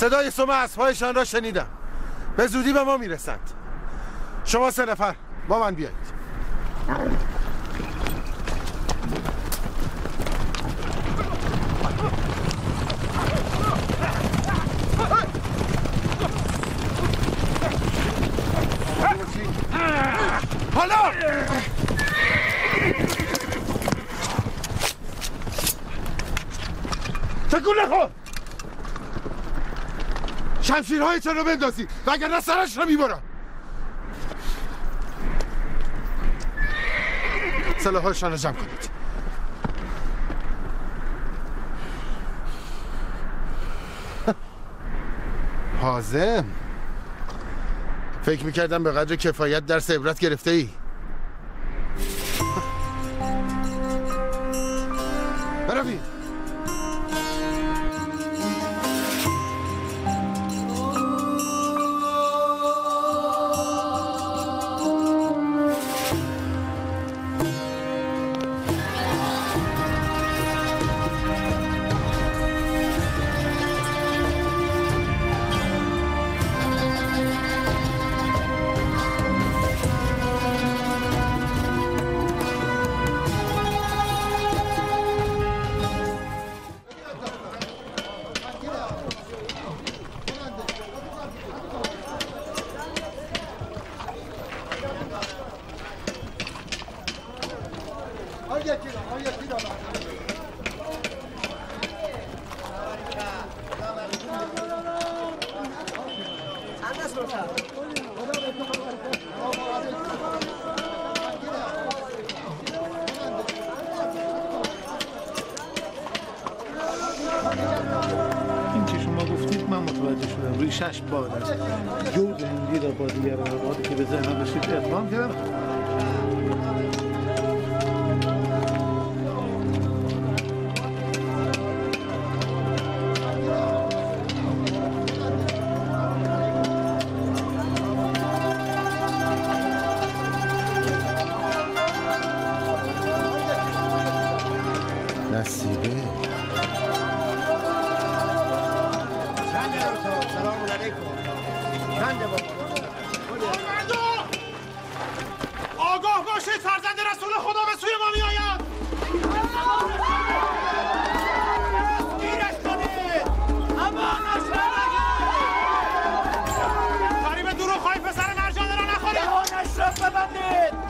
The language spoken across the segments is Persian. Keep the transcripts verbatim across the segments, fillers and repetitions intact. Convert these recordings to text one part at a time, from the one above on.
صدای سم اسب‌هایشان را شنیدم. به زودی به ما میرسند. شما سه نفر با من بیایید. حالا تکون نخور. شمشیرهایتان رو بندازید وگرنه سرش رو میبرم. سلاح‌هایشان رو جمع کنید. حازم، فکر میکردم به قدر کفایت درس عبرت گرفته ای. بروید. این که شما گفتید من متوجه شدم. روی شش بار است. جود هندی را با دیگر روابطی که به ذهنم رسید ادغام کردم. نصیبه آگاه باشید، فرزند رسول خدا به سوی ما می آید. گیرش کنید. اما نشرد فریب دروغ خواهی پسر مرجانه را نخورید. دهانش را ببندید.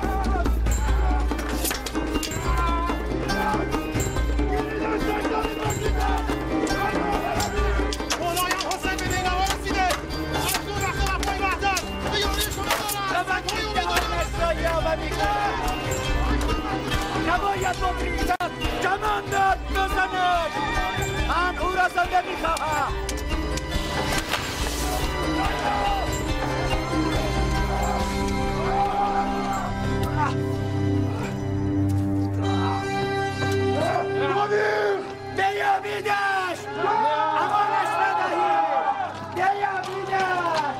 نباید بگریزد، کماندت بزند. من او را زنده میخواهم. بیابیدش، امانش ندهید. بیابیدش.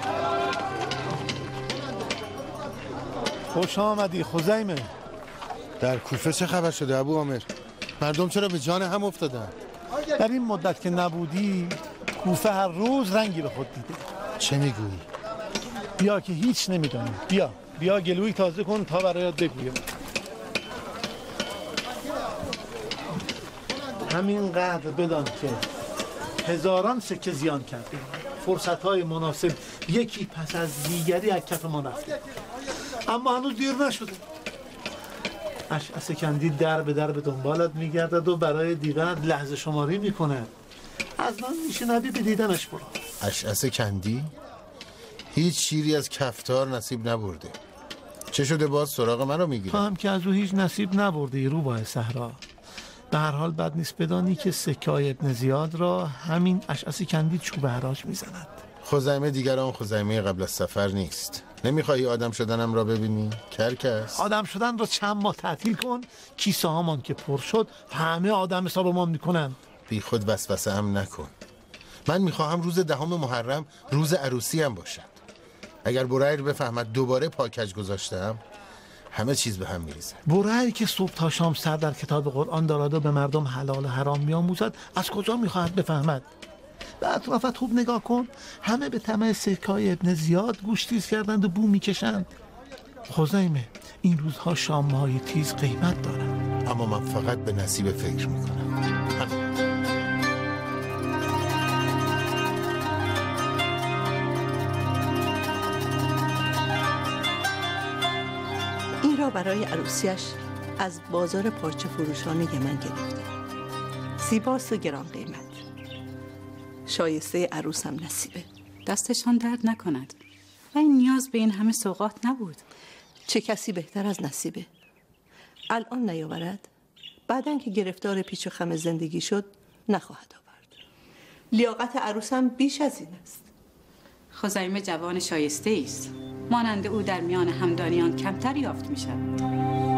خوش آمدی خزیمه. در کوفه چه خبر شده ابو عامر؟ مردم چرا به جان هم افتادن؟ در این مدت که نبودی کوفه هر روز رنگی به خود دیده. چه میگویی؟ بیا که هیچ نمیدانی. بیا بیا گلوی تازه کن تا برایت بگویم. همینقدر بدان که هزاران سکه زیان کردیم. فرصت‌های مناسب یکی پس از دیگری از کف ما رفته، اما هنوز دیر نشده. اشعث کندی در به در به دنبالت میگردد و برای دیدنت لحظه شماری میکند. از من میشنوی به دیدنش برو. اشعث کندی؟ هیچ شیری از کفتار نصیب نبرده. چه شده باز سراغ من رو میگیره؟ تو هم که از او هیچ نصیب نبرده روباه صحرا. به هر حال بد نیست بدانی که سکای ابن زیاد را همین اشعث کندی چوب حراج میزند. خزیمه دیگر آن خزیمه قبل از سفر نیست. نمیخواهی آدم شدنم را ببینی؟ کرکس آدم شدن را چند ماه تعطیل کن. کیسه هامان که پر شد همه آدم حساب ما میکنن. بی خود وسوسه هم نکن. من میخواهم روز دهم محرم روز عروسی هم باشد. اگر بریر بفهمد دوباره پاکج گذاشتم همه چیز به هم میریزه. بریر که صبح تا شام سر در کتاب قرآن دارد و به مردم حلال و حرام میآموزد از کجا میخواهد بفهمد؟ به اطرافت خوب نگاه کن، همه به طمع سکای ابن زیاد گوش تیز کردند و بو میکشند. خزیمه این روزها شامهای تیز قیمت دارند. اما من فقط به نصیب فکر میکنم. همین. این را برای عروسیش از بازار پارچه فروشان یمن گرفته. زیباست و گران قیمت. شایسته عروسم نصیبه. دستشان درد نکند. و این نیاز به این همه سوغات نبود. چه کسی بهتر از نصیبه؟ الان نیاورد، بعدن که گرفتار پیچ و خم زندگی شد نخواهد آورد. لیاقت عروسم بیش از این است. خزیمه جوان شایسته است. مانند او در میان همدانیان کمتر یافت می شود.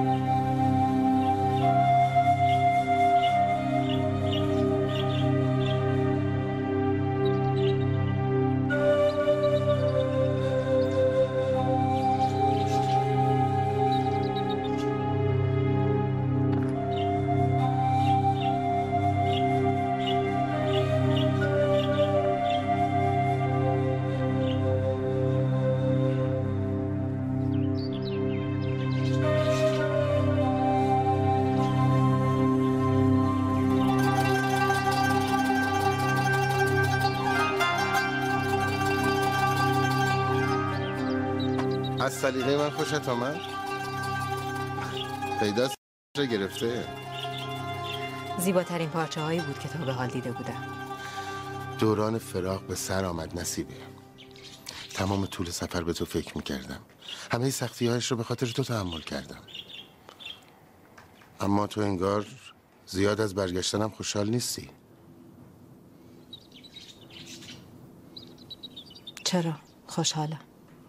از سلیقه من خوشت آمد؟ پیداست گرفته. زیباترین پارچه هایی بود که تا به حال دیده بودم. دوران فراق به سر آمد نصیبه. تمام طول سفر به تو فکر میکردم. همه سختی هایش رو به خاطر تو تحمل کردم. اما تو انگار زیاد از برگشتنم خوشحال نیستی. چرا؟ خوشحالم.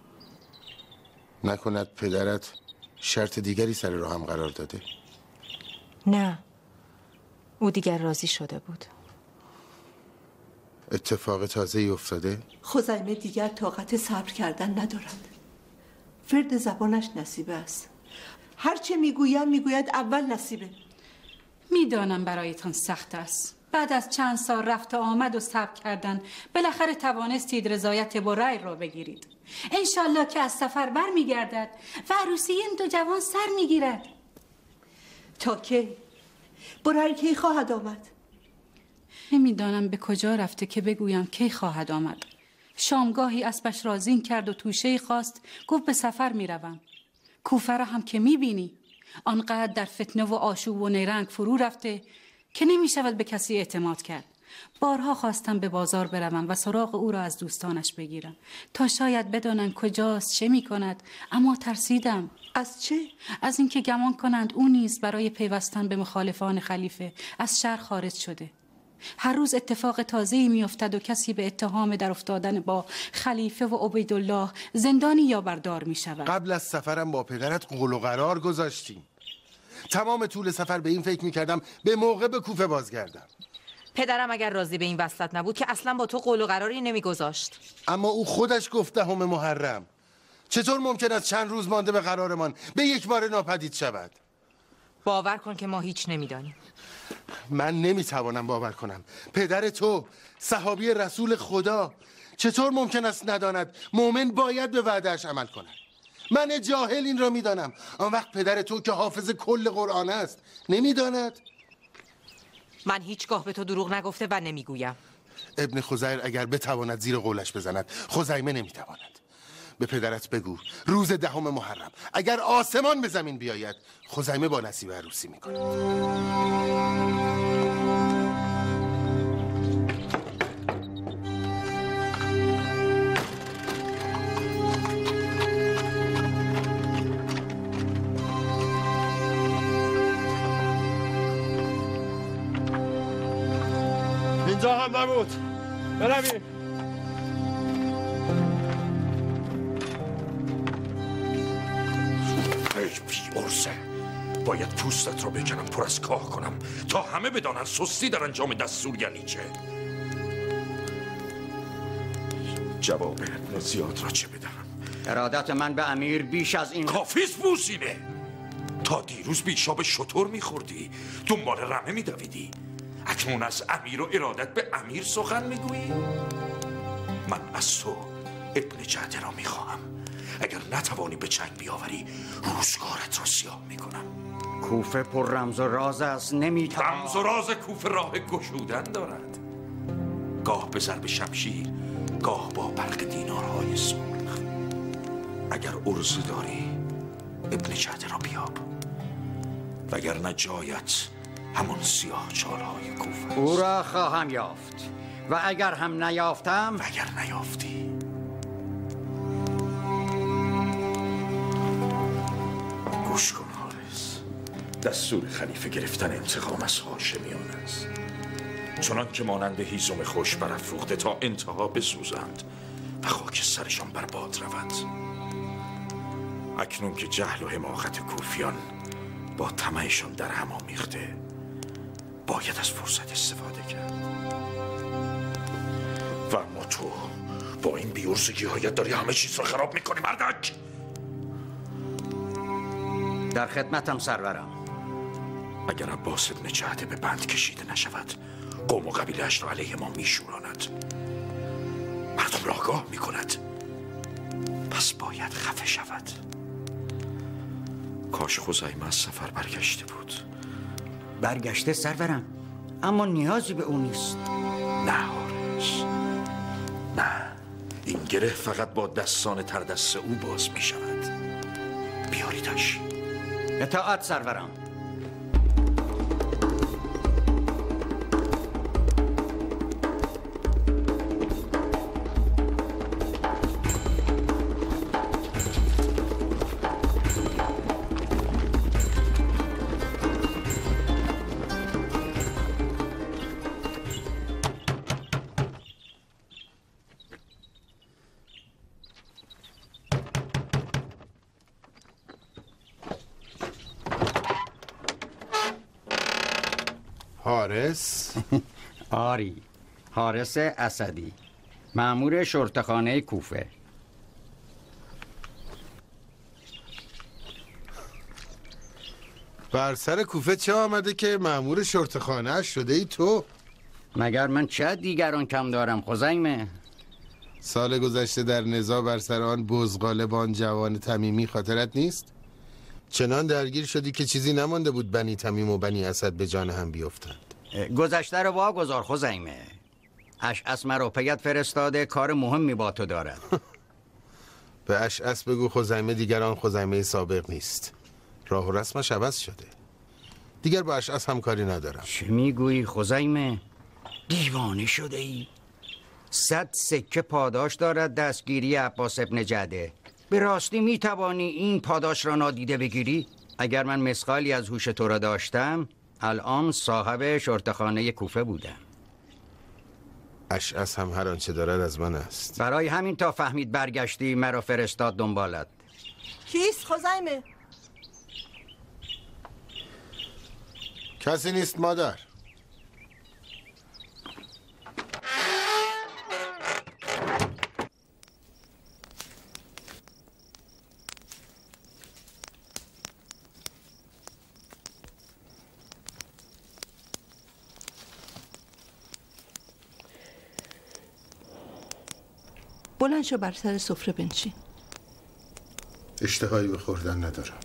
نکند پدرت شرط دیگری سر راهم قرار داده؟ نه، او دیگر راضی شده بود. اتفاق تازه‌ای افتاده؟ خزیمه دیگر طاقت صبر کردن ندارد. فرد زبانش نصیبه است. هرچه میگویم میگوید اول نصیبه. میدانم برایتان سخت است. بعد از چند سال رفت و آمد و صبر کردن بالاخره توانستید رضایت برای را بگیرید. انشالله که از سفر بر میگردد و عروسی این دو جوان سر میگیرد. تا کی؟ برای کی خواهد آمد؟ نمیدانم به کجا رفته که بگویم کی خواهد آمد. شامگاهی اسبش را زین کرد و توشه خواست، گفت به سفر میروم. کوفه را هم که میبینی آنقدر در فتنه و آشوب و نیرنگ فرو رفته که نمیشود به کسی اعتماد کرد. بارها خواستم به بازار بروم و سراغ او را از دوستانش بگیرم تا شاید بدانند کجاست، چه میکند، اما ترسیدم. از چه؟ از اینکه گمان کنند او نیز برای پیوستن به مخالفان خلیفه از شهر خارج شده. هر روز اتفاق تازه‌ای میافتد و کسی به اتهام در افتادن با خلیفه و عبیدالله زندانی یا بردار میشود. قبل از سفرم با پدرت قول و قرار گذاشتیم. تمام طول سفر به این فکر میکردم به موقع به کوفه بازگردم. پدرم اگر راضی به این وصلت نبود که اصلا با تو قول و قراری نمیگذاشت. اما او خودش گفت دهم محرم. چطور ممکن است چند روز مانده به قرارمان به یک بار ناپدید شود؟ باور کن که ما هیچ نمیدانیم. من نمیتوانم باور کنم پدر تو صحابی رسول خدا چطور ممکن است نداند مؤمن باید به وعده‌اش عمل کند. من جاهل این را میدانم، آن وقت پدر تو که حافظ کل قرآن است نمیداند؟ من هیچگاه به تو دروغ نگفته و نمیگویم. ابن خزیر اگر بتواند زیر قولش بزند، خزیمه نمیتواند. به پدرت بگو روز دهم محرم اگر آسمان به زمین بیاید خزیمه با نصیب عروسی میکند. اینجا هم نبود. برویم. ای بی ارزه، باید پوستت را بکنم پر از کاه کنم تا همه بدانن سستی در انجام دستور یعنی چه. جواب ابن زیاد را چه بدهم؟ ارادت من به امیر بیش از این کافیست بوزینه. تا دیروز بیشاب شطور میخوردی، دنبال رمه میدویدی. اکنون از امیر و ارادت به امیر سخن میگویی؟ من از تو ابن جعده را میخواهم. اگر نتوانی به جنگ بیاوری روزگارت را سیاه میکنم. کوفه پر رمز و راز است، نمیتوان. رمز و راز کوفه راه گشودن دارد، گاه به ضرب شمشیر، گاه با برق دینارهای سرخ. اگر عرضه داری ابن جعده را بیاب، وگرنه جایت همون سیاه چالهای کوفه است. او را خواهم یافت و اگر هم نیافتم، و اگر نیافتی گوش کن حارس، دستور خلیفه گرفتن انتقام از هاشمیان است، چنان که مانند هیزم خوش برافروخته تا انتها بسوزند و خاک سرشان بر باد رود. اکنون که جهل و حماقت کوفیان با طمعشان در هم آمیخته، باید از فرصت استفاده کرد. و اما تو با این بیورزگی هایت داری همه چیز را خراب میکنی مردک. در خدمتم سرورم. اگر عباس ابن جعده به بند کشیده نشود، قوم و قبیله‌اش را علیه ما میشوراند، مردم را آگاه میکند، پس باید خفه شود. کاش خزیمه از سفر برگشته بود. برگشته سرورم، اما نیازی به او نیست. نه حارس، نه، این گره فقط با دستان تردست او باز می شود. بیاریدش. اطاعت سرورم. حارس؟ آری، حارس اسدی، مأمور شرطه‌خانه کوفه. بر سر کوفه چه آمده که مأمور شرطه‌خانه شده ای تو؟ مگر من چه دیگران کم دارم خزیمه؟ سال گذشته در نزاع بر سر آن بزغالبان جوان تمیمی خاطرت نیست؟ چنان درگیر شدی که چیزی نمانده بود بنی تمیم و بنی اسد به جان هم بیفتند. گذشته رو واگذار خزیمه. اشعث مرا پیت فرستاده، کار مهمی با تو دارد. به اشعث بگو خزیمه دیگران خزیمه سابق نیست، راه و رسمش عوض شده. دیگر با اشعث همکاری ندارم. چه میگویی خزیمه؟ دیوانه شده ای؟ صد سکه پاداش دارد دستگیری عباس ابن جعده. به راستی میتوانی این پاداش را نادیده بگیری؟ اگر من مسقالی از هوش تو را داشتم، الان صاحب شرطه‌خانه کوفه بودم. اشعث هم هر آنچه دارد از من است. برای همین تا فهمید برگشتی مرا فرستاد دنبالت. کیست خزیمه؟ کسی نیست مادر. بلند شو بر سر سفره بنشین. اشتهایی به خوردن ندارم.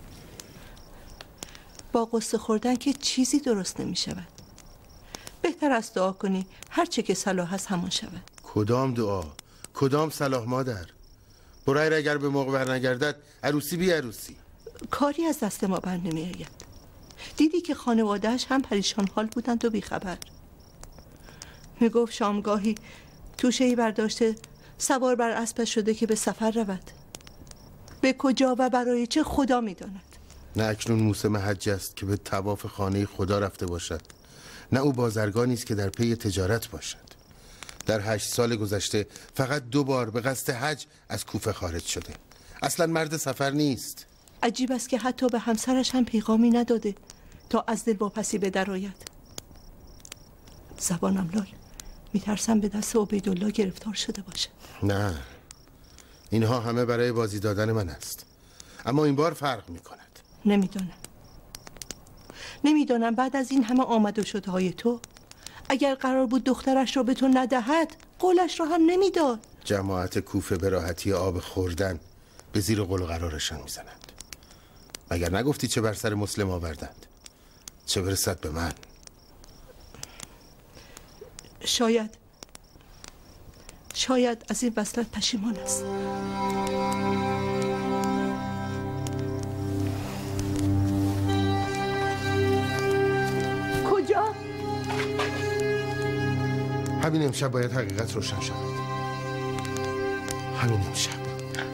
با قصه خوردن که چیزی درست نمی شود. بهتر است دعا کنی هر چه که صلاح هست همون شود. کدام دعا؟ کدام صلاح مادر؟ برای اگر به موقع بر نگردد عروسی بی عروسی. کاری از دست ما بر نمی آید. دیدی که خانوادهش هم پریشان حال بودند و بیخبر. می گفت شامگاهی توشه‌ای برداشته سوار بر اسبش شده که به سفر رود. به کجا و برای چه خدا می داند. نه اکنون موسم حج است که به طواف خانه خدا رفته باشد، نه او بازرگانی است که در پی تجارت باشد. در هشت سال گذشته فقط دو بار به قصد حج از کوفه خارج شده. اصلا مرد سفر نیست. عجیب است که حتی به همسرش هم پیغامی نداده تا از دل واپسی به در آید. زبانم لال، میترسم به دست عبیدالله گرفتار شده باشه. نه، اینها همه برای بازی دادن من است، اما این بار فرق میکند. نمیدانم نمیدانم بعد از این همه آمد و شدهای تو اگر قرار بود دخترش را به تو ندهد قولش را هم نمیداد. جماعت کوفه به راحتی آب خوردن به زیر قول و قرارشان میزنند. مگر نگفتی چه بر سر مسلم آوردند؟ چه برسد به من؟ شاید شاید از این وصلت پشیمان است. کجا؟ همین امشب باید حقیقت روشن شود. همین امشب.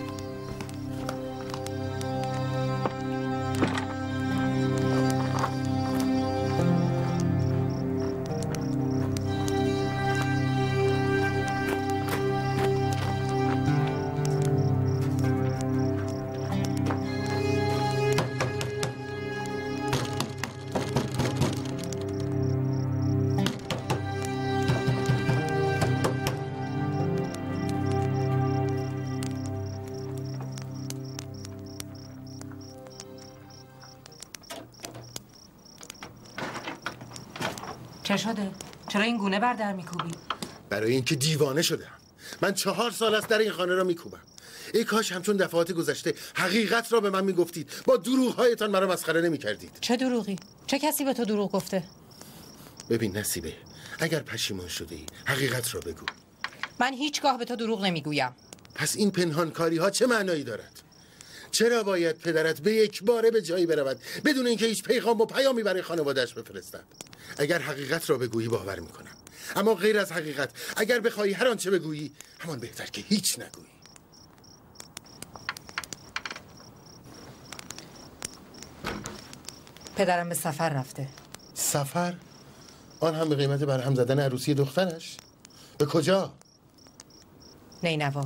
چه شده؟ چرا این گونه بر در میکوبی؟ برای اینکه دیوانه شدم. من چهار سال است در این خانه را میکوبم. ای کاش همچون دفعات گذشته حقیقت را به من میگفتید. با دروغ‌هایتان مرا مسخره نمیکردید. چه دروغی؟ چه کسی به تو دروغ گفته؟ ببین نصیبه، اگر پشیمان شده ای حقیقت را بگو. من هیچگاه به تو دروغ نمیگویم. پس این پنهانکاری ها چه معنایی دارد؟ چرا باید پدرت به یک باره به جایی برود بدون اینکه هیچ پیغام و پیامی برای خانواده‌اش بفرستد؟ اگر حقیقت را بگویی باور میکنم، اما غیر از حقیقت اگر بخوای هر آنچه بگویی همان بهتر که هیچ نگویی. پدرم به سفر رفته. سفر؟ آن هم به قیمت برهم زدن عروسی دخترش؟ به کجا؟ نینوا.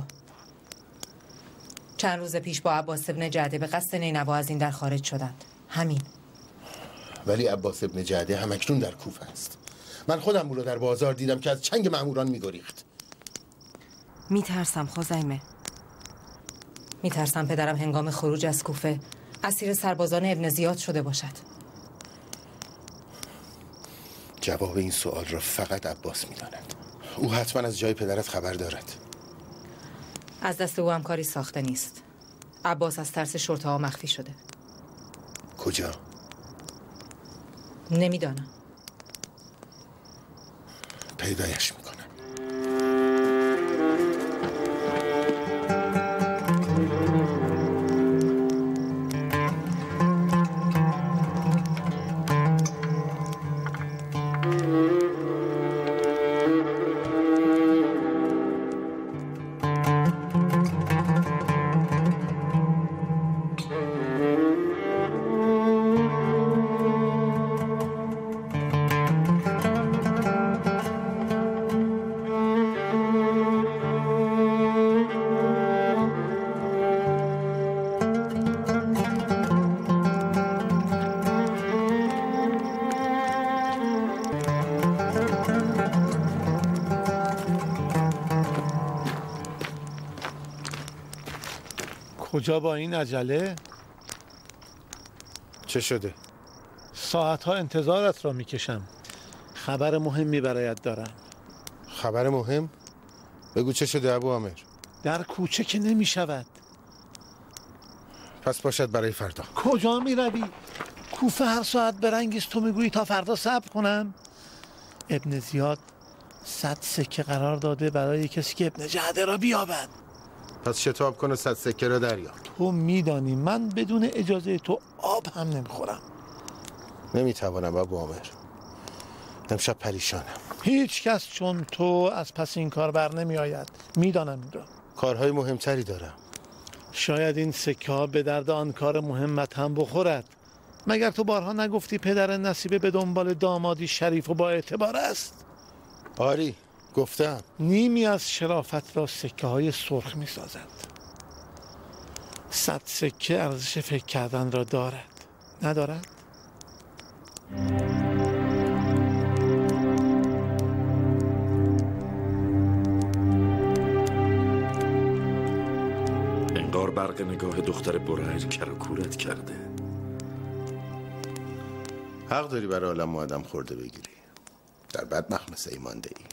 چند روز پیش با عباس ابن جعده به قصد نینوا از این در خارج شدند. همین. ولی عباس ابن جعده همکنون در کوفه است. من خودم او را در بازار دیدم که از چنگ مأموران می‌گریخت. میترسم خزیمه. میترسم پدرم هنگام خروج از کوفه اسیر سربازان ابن زیاد شده باشد. جواب این سوال را فقط عباس می‌داند. او حتما از جای پدرت خبر دارد. از دست او هم کاری ساخته نیست. عباس از ترس شرطه ها مخفی شده. کجا؟ نمیدانم. پیدایش میکنم. کجا با این عجله؟ چه شده؟ ساعتها انتظارت را میکشم. خبر مهمی برایت دارم. خبر مهم؟ بگو چه شده ابو عامر؟ در کوچه که نمی شود. پس باشد برای فردا. کجا می روی؟ کوفه هر ساعت برنگیست، تو میگویی تا فردا صبر کنم؟ ابن زیاد صد سکه قرار داده برای کسی که ابن جعده را بیابد. پس شتاب کن و صد سکه را دریاب. تو میدانی من بدون اجازه تو آب هم نمیخورم. نمیتوانم ابو عامر. امشب پریشانم. هیچ کس چون تو از پس این کار بر نمی آید. میدانم این را. کارهای مهمتری دارم. شاید این سکه ها به درد آن کار مهمت هم بخورد. مگر تو بارها نگفتی پدر نصیبه به دنبال دامادی شریف و با اعتبار است؟ آری گفتم. نیمی از شرافت را سکه های سرخ می سازد. صد سکه ارزش فکر کردن را دارد، ندارد؟ انگار برق نگاه دختر برهر کرکورت کرده. حق داری برای عالم و آدم خورده بگیری. در بد مخمسه ای مانده ای.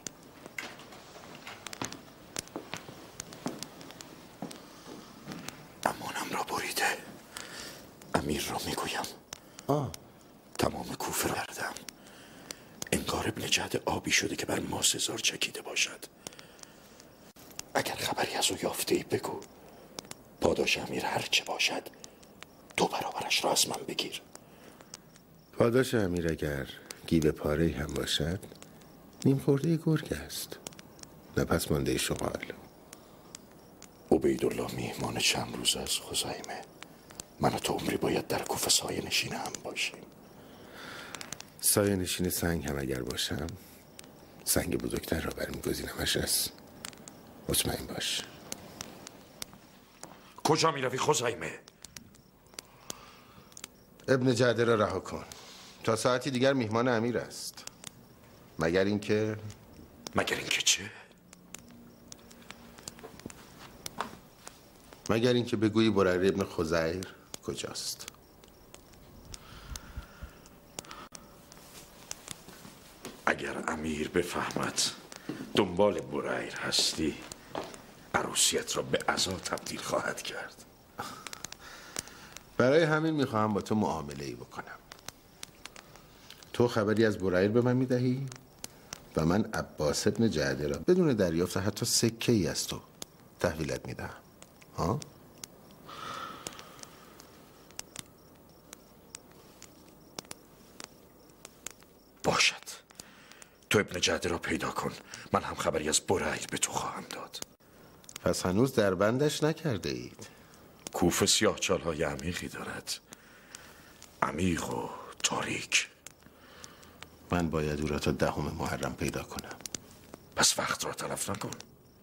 امانم را بریده. امیر را میگویم آه. تمام کوفه را کردم. انگار ابن جعد آبی شده که بر ما سزار چکیده باشد. اگر خبری از او یافته ای بگو. پاداش امیر هر چه باشد دو برابرش را از من بگیر. پاداش امیر اگر گیو پاره هم باشد نیم خورده گرگ است، نه پس مانده شمال. عبیدالله میهمان چند روز از خزایمه. من و تو عمری باید در کوفه سایه نشین هم باشیم. سایه نشین سنگ هم اگر باشم سنگ بزرگتر را برمیگزینمش است. مطمئن باش. کجا میروی خزایمه؟ ابن جعده را رها کن. تا ساعتی دیگر میهمان امیر است. مگر اینکه مگر اینکه چه؟ مگر اینکه بگویی بریر ابن خزیر کجاست. اگر امیر بفهمد دنبال بریر هستی عروسیت را به عزا تبدیل خواهد کرد. برای همین میخواهم با تو معامله ای بکنم. تو خبری از بریر به من میدهی و من عباس ابن جعده را بدون دریافت حتی سکه ای از تو تحویلت میدهم. ها؟ باشد. تو ابن جعده را پیدا کن. من هم خبری از بریر به تو خواهم داد. پس هنوز در بندش نکرده اید. کوفه سیاه چالهای عمیقی دارد. عمیق و تاریک. من باید او را تا دهم محرم پیدا کنم. پس وقت را تلف نکن.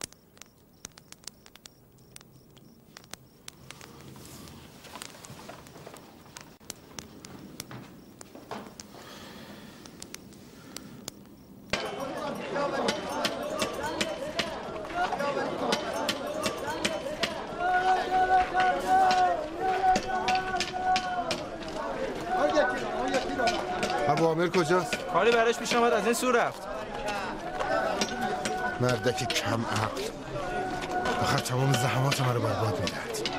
ابو عامر کجاست؟ کاری براش پیش آمد از این سو رفت. مردک کم عقل. آخر تمام زحمات ما رو برباد میدهد.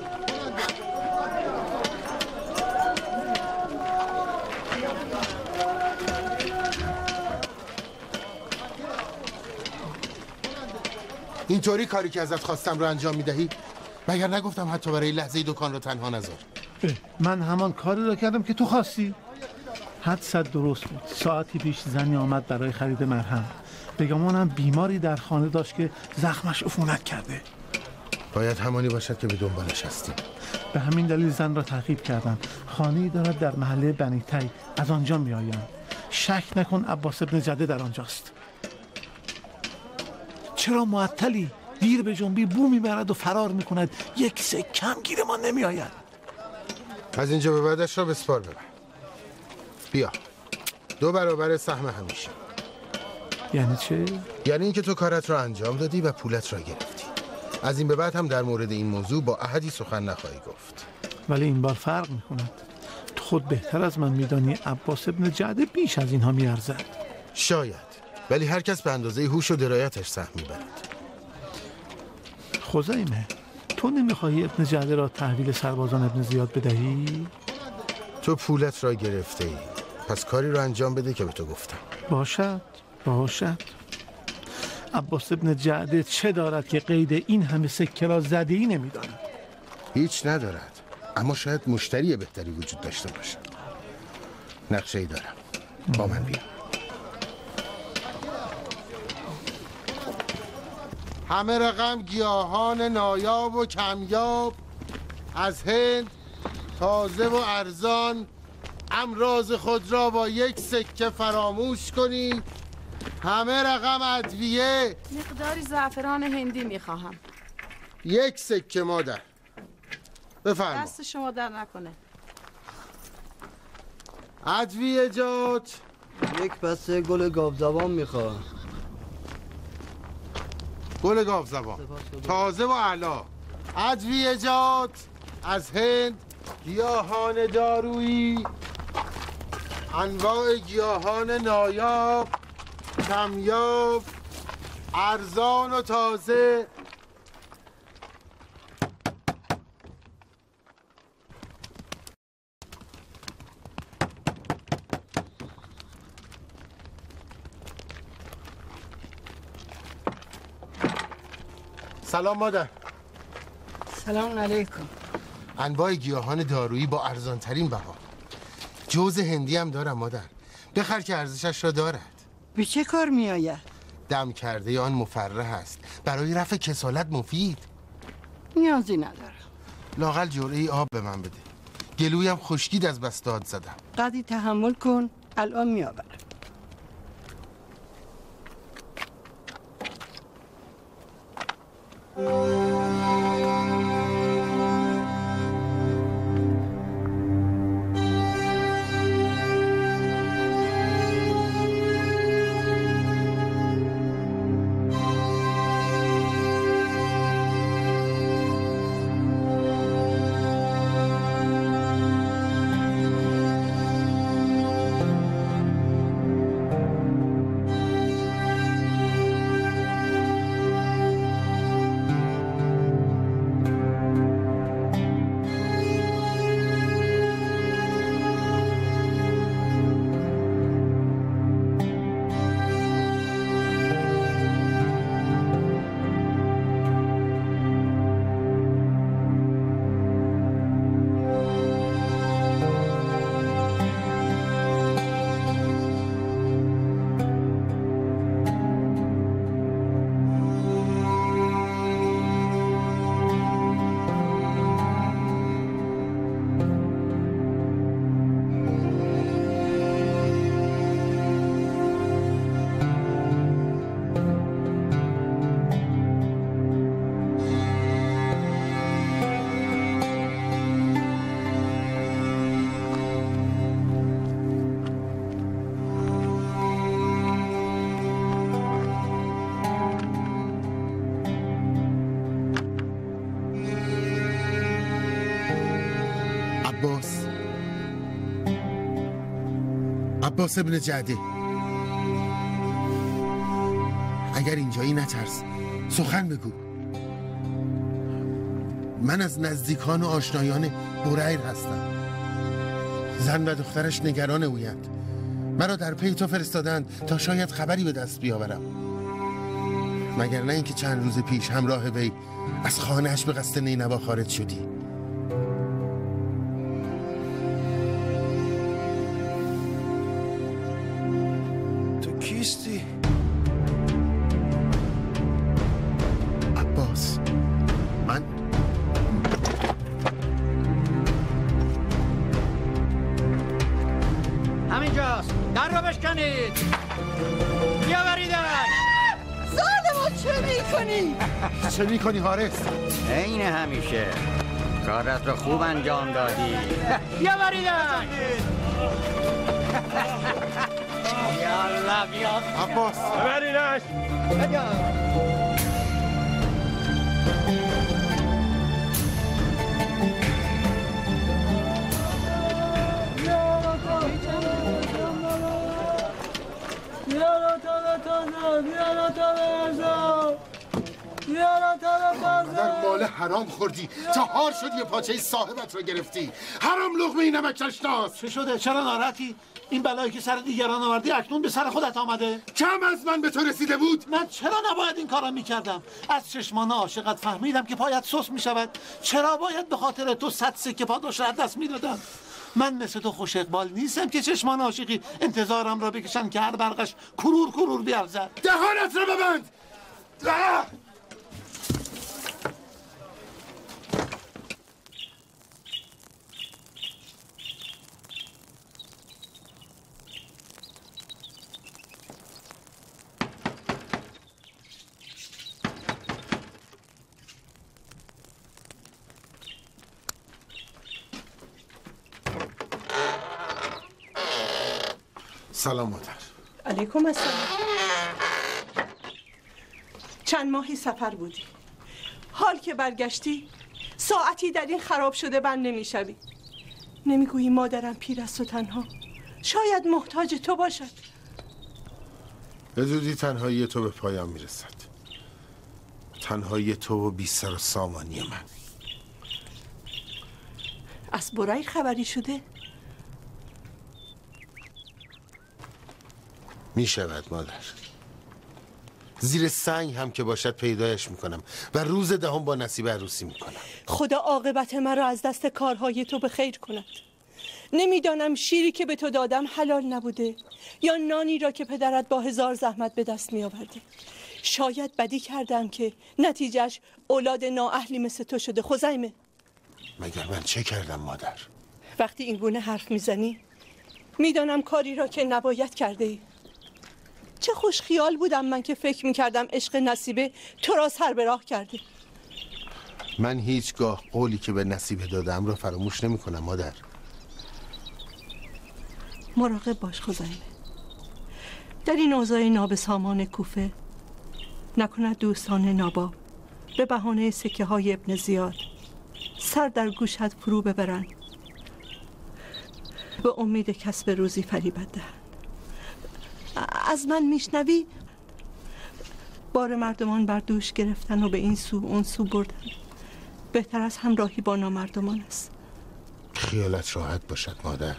اینطوری کاری که ازت خواستم رو انجام میدهی؟ مگر نگفتم حتی برای لحظه دکان رو تنها نذار؟ من همان کاری رو کردم که تو خواستی. حدست درست بود. ساعتی پیش زنی آمد برای خرید مرهم. بگمانم بیماری در خانه داشت که زخمش عفونت کرده. باید همانی باشد که به دنبالش هستیم. به همین دلیل زن را تعقیب کردم. خانه‌ای دارد در محله بنی تی. از آنجا میآیم. شک نکن عباس ابن جعده در آنجاست. چرا معطلی؟ دیر به جنبی بو میبرد و فرار میکند. یک سکم گیر ما نمیآید. از اینجا به بعدش را بسپار ببر. بیا. دو برابر سهم همیشه. یعنی چه؟ یعنی اینکه تو کارت را انجام دادی و پولت را گرفتی. از این به بعد هم در مورد این موضوع با احدی سخن نخواهی گفت. ولی این بار فرق میکند. تو خود بهتر از من میدانی عباس ابن جعده بیش از اینها میارزد. شاید. ولی هر کس به اندازه هوش و درایتش سهم میبرد. خزیمه، تو نمیخواهی ابن جعده را تحویل سربازان ابن زیاد بدهی؟ تو پولت را گرفته ای. پس کاری رو انجام بده که به تو گفتم. باشد باشد. عباس ابن جعده چه دارد که قید این همه سکه را زده ای نمیداند؟ هیچ ندارد. اما شاید مشتری بهتری وجود داشته باشد. نقشه ای دارم. با من بیا. همه رقم گیاهان نایاب و کمیاب از هند تازه و ارزان امراض خود را با یک سکه فراموش کنید. همه رقم ادویه. مقداری زعفران هندی میخواهم. یک سکه مادر. بفرما. دست شما در نکنه. ادویه جات. یک بسته گل گاوزبان میخوام. گل گاوزبان تازه و اعلی. ادویه جات از هند. گیاهان دارویی، انواع گیاهان نایاب، کمیاب، ارزان و تازه. سلام مادر. سلام علیکم. انواع گیاهان دارویی با ارزانترین بها. جوز هندی هم دارم مادر. بخر که ارزشش را دارد. به چه کار می آید؟ دم کرده آن مفرح است. برای رفع کسالت مفید. نیازی ندارم. لااقل جرعه آب به من بده. گلویم خشکید از بس داد زدم. قدری تحمل کن، الان می آورم. عباس عباس ابن جعده، اگر اینجایی نترس، سخن بگو. من از نزدیکان و آشنایان بریر هستم. زن و دخترش نگران اویند. مرا در پی تو فرستادند تا شاید خبری به دست بیاورم، مگر نه اینکه چند روز پیش همراه وی از خانه‌اش به قصد نینوا خارج شدی. تو کیستی؟ عباس، من همینجاست، در رو بشکنید، بیاوریدش. ظالمو چه میکنی؟ چه میکنی حارس؟ عین همیشه کارت رو خوب انجام دادی. بیاوریدش. یالا بیا عباس، ببریدش. مادر مال حرام خوردی تا هار شد یه پاچه صاحبت رو گرفتی. حرام لقمه این نمک نشناس. چه شده؟ چرا ناراحتی؟ این بلایی که سر دیگران آوردی اکنون به سر خودت آمده؟ کم از من به تو رسیده بود؟ من چرا نباید این کارا میکردم؟ از چشمان عاشقت فهمیدم که پایت سس میشود. چرا باید به خاطر تو صد سکه پاداش را دست میدادم؟ من مثل تو خوش اقبال نیستم که چشمان عاشقی انتظارم را بکشن که هر برقش کرور کرور بیارزد. دهانت را ببند. سلام مادر. علیکم السلام. چند ماهی سفر بودی، حال که برگشتی ساعتی در این خراب شده بند نمیشوی. نمیگویی مادرم پیر است و تنها، شاید محتاج تو باشد. به زودی تنهایی تو به پایان میرسد. تنهایی تو و بی سر و سامانی من. از برای خبری شده؟ میشود مادر. زیر سنگ هم که باشد پیدایش میکنم و روز دهم با نصیب عروسی میکنم. خدا عاقبت مرا از دست کارهای تو به خیر کند. نمیدانم شیری که به تو دادم حلال نبوده یا نانی را که پدرت با هزار زحمت به دست می آورده. شاید بدی کردم که نتیجهش اولاد نااهلی مثل تو شده. خزیمه، مگر من چه کردم مادر؟ وقتی این گونه حرف میزنی میدانم کاری را که نباید کرده ای. چه خوش خیال بودم من که فکر میکردم عشق نصیبه تو را سر به راه کرده. من هیچگاه قولی که به نصیبه دادم را فراموش نمی کنم مادر. مراقب باش خزیمه. در این اوضاع نابسامان کوفه نکند دوستان ناباب به بهانه سکه های ابن زیاد سر در گوشت فرو ببرند به امید کسب روزی فریبت دهند. از من میشنوی؟ بار مردمان بر دوش گرفتن و به این سو اون سو بردن بهتر از همراهی با نامردمان است. خیالت راحت باشد مادر.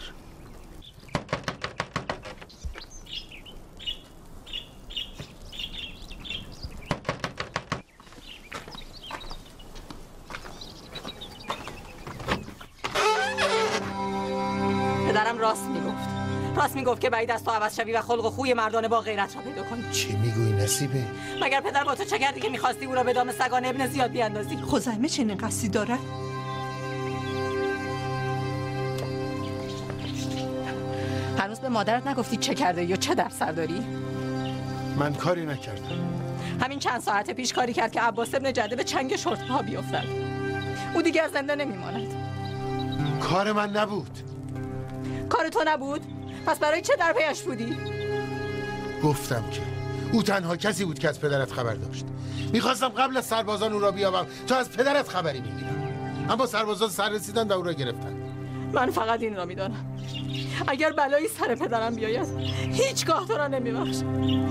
پدرم راست میگفت. راست میگفت که بعید از تو عوض شوی و خلق و خوی مردانه با غیرت را پیدا کنی. چی میگویی نصیبه؟ مگر پدر با تو چه کردی که میخواستی او را به دام سگان ابن زیاد بیاندازی؟ خزیمه چنین قصدی دارد؟ هنوز به مادرت نگفتی چه کرده یا چه در سر داری؟ من کاری نکردم. همین چند ساعت پیش کاری کرد که عباس ابن جده به چنگ شرطها بیفتد. او دیگه از زنده نمیماند. کار من نبود. کار تو نبود؟ پس برای چه در پیش بودی؟ گفتم که او تنها کسی بود که از پدرت خبر داشت. میخواستم قبل از سربازان او را بیابم تا از پدرت خبری بگیرم، اما سربازان سر رسیدن و او را گرفتن. من فقط این را میدانم اگر بلایی سر پدرم بیاید هیچگاه تو را نمیبخشم.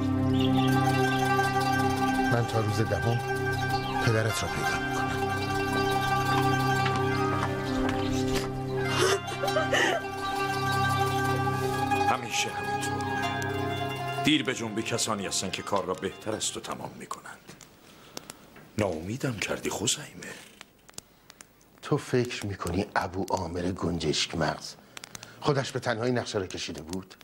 من تا روز دهم پدرت را پیدا میکنم. همیشه همینطور. دیر به جنبی کسانی هستن که کار را بهتر از تو تمام میکنند. ناامیدم کردی خزیمه. تو فکر میکنی ابو عامر گنجشک مغز خودش به تنهایی نقشه را کشیده بود؟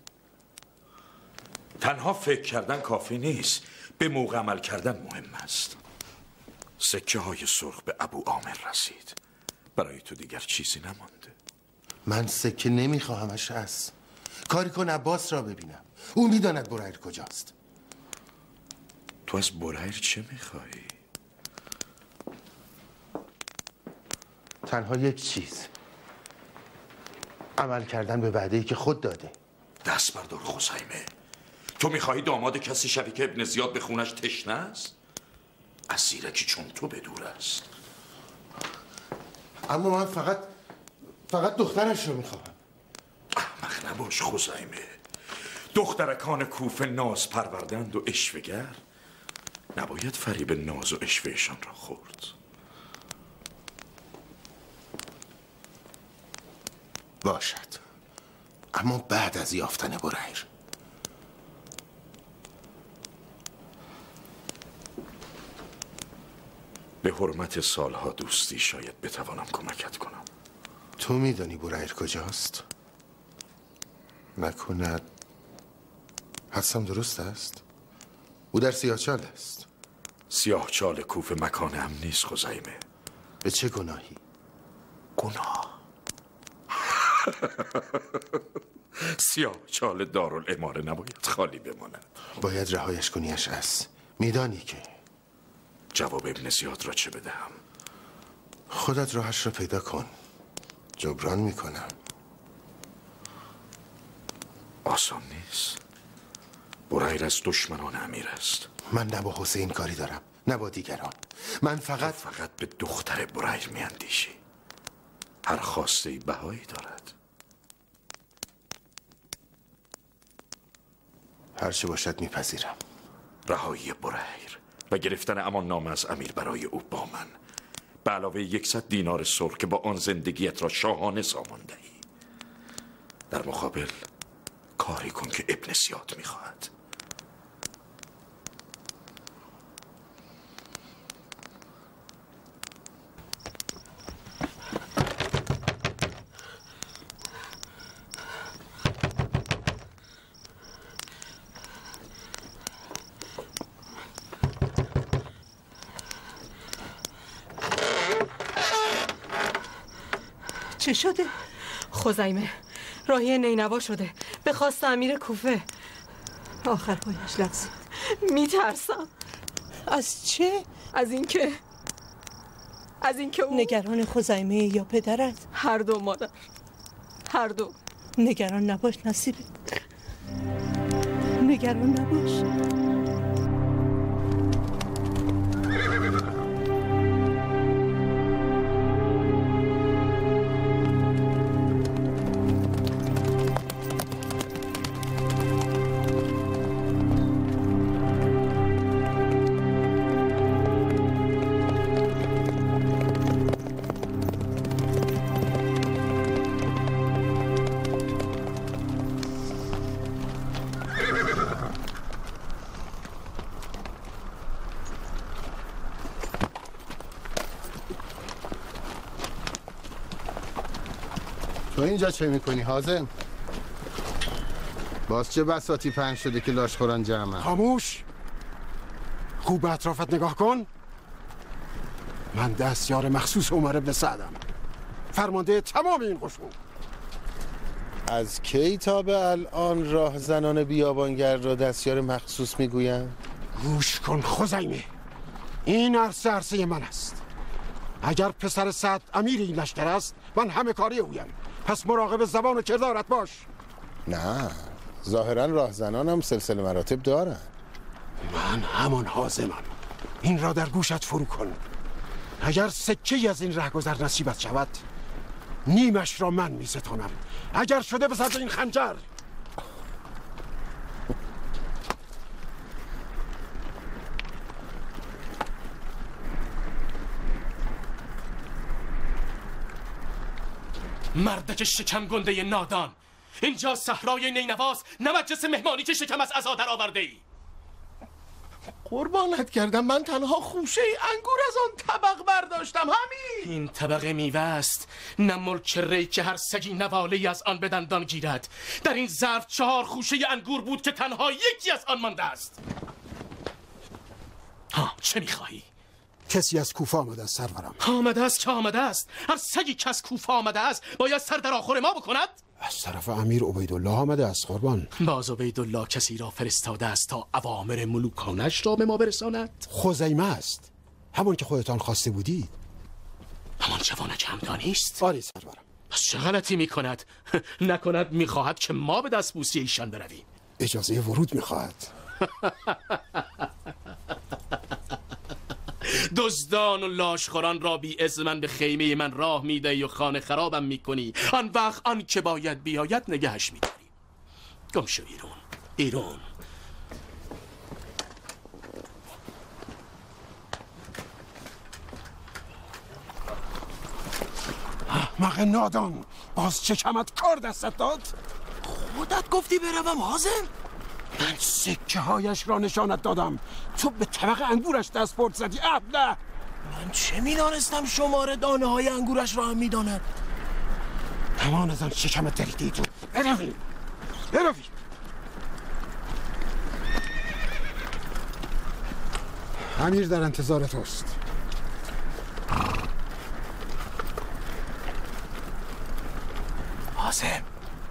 تنها فکر کردن کافی نیست، به موقع عمل کردن مهم است. سکه های سرخ به ابو عامر رسید. برای تو دیگر چیزی نمانده. من سکه نمیخواهمش. از کاری کن عباس را ببینم. او میداند برهیر کجاست. تو از برهیر چه میخواهی؟ تنها یک چیز، عمل کردن به وعده‌ای که خود داده. دست بردار خزیمه. تو میخواهی داماد کسی شوی که ابن زیاد به خونش تشنه است؟ از زیرکی چون تو به دور است. اما من فقط فقط دخترش رو میخواهم. احمق نباش خزیمه. دخترکان کوفه ناز پروردند و عشوه‌گر. نباید فریب ناز و عشوه‌شان را خورد. باشد، اما بعد از یافتن برهیر. به حرمت سالها دوستی شاید بتوانم کمکت کنم. تو میدانی برهیر کجاست؟ نکند حدسم درست است؟ او در سیاهچال است. سیاهچال کوفه مکان هم نیست خزیمه. به چه گناهی؟ گناه سیاهچال دارالاماره نباید خالی بماند. باید رهایش کنیش. از میدانی که جواب ابن زیاد را چه بدهم؟ خودت راهش را پیدا کن، جبران میکنم. آسان نیست. برهیر از دشمنان امیر است. من نه با حسین کاری دارم نه با دیگران. من فقط فقط به دختر برهیر میاندیشی. هر خواسته ای بهایی دارد. هرچه باشد میپذیرم. رهایی برهیر و گرفتن امان نامه از امیر برای او با من، به علاوه یکصد دینار سرخ که با آن زندگیت را شاهانه سامان دهی. در مقابل کاری کن که ابن زیاد میخواهد. چه شده؟ خزیمه راهی نینوا شده، به خواست امیر کوفه. آخر پایش لغزید. میترسم. از چه؟ از اینکه از اینکه او نگران خزیمه یا پدرت؟ هر دو مادر، هر دو. نگران نباش نصیبه، نگران نباش. تو اینجا چه میکنی حازم؟ باز چه بساطی پنج شده که لاشخوران جمعه؟ خاموش. خوب به اطرافت نگاه کن. من دستیار مخصوص عمر ابن سعدم، فرمانده تمام این قشون. از کی تا به الان راه زنان بیابانگرد را دستیار مخصوص میگویند؟ گوش کن خزیمه، این عرصه عرصه من است. اگر پسر سعد امیر این لشکر است، من همه کاری اویم. پس مراقب زبان و کردارت باش. نه، ظاهرا راهزنان هم سلسله مراتب دارن. من همان حازمم. این را در گوشت فرو کن. اگر سکه‌ای از این رهگذر نصیبت شود، نیمش را من می‌ستانم. اگر شده بزد این خنجر. مردک شکم گنده نادان، اینجا صحرای نینواست، نه مجلس مهمانی که شکم از عزا در آورده ای. قربانت کردم، من تنها خوشه انگور از آن طبق برداشتم، همین. این طبق میوه است، نه ملک ری که هر سگی نوالی از آن به دندان گیرد. در این ظرف چهار خوشه انگور بود که تنها یکی از آن مانده است. ها، چه میخواهی؟ کسی از کوفه آمده است سرورم. آمده است که آمده است. هر سگی که از کوفه آمده است باید سر در آخور ما بکند. از طرف امیر عبیدالله آمده است قربان. باز عبیدالله کسی را فرستاده است تا اوامر ملوکانش را به ما برساند. خزیمه است، همون که خودتان خواسته بودید. همان جوان کمدانی است؟ آری سرورم. پس چه غلطی میکند؟ نکند میخواهد که ما به دستبوسی ایشان برویم؟ اجازه ورود میخواهد. دزدان و لاشخوران را بی اذن من به خیمه من راه میدهی و خانه خرابم میکنی. آن وقت آن که باید بیاید نگهش میداری. گم شو بیرون، بیرون. احمق نادان، باز چکمت کار دستت داد؟ خودت گفتی بروم حازم؟ من سکه هایش را نشانت دادم، تو به طبق انگورش دست برد زدی. ابله، من چه میدانستم شماره دانه های انگورش را هم میداند؟ همان از آن شکمت دریدی. تو بروید بروید. امیر در انتظار توست. حازم،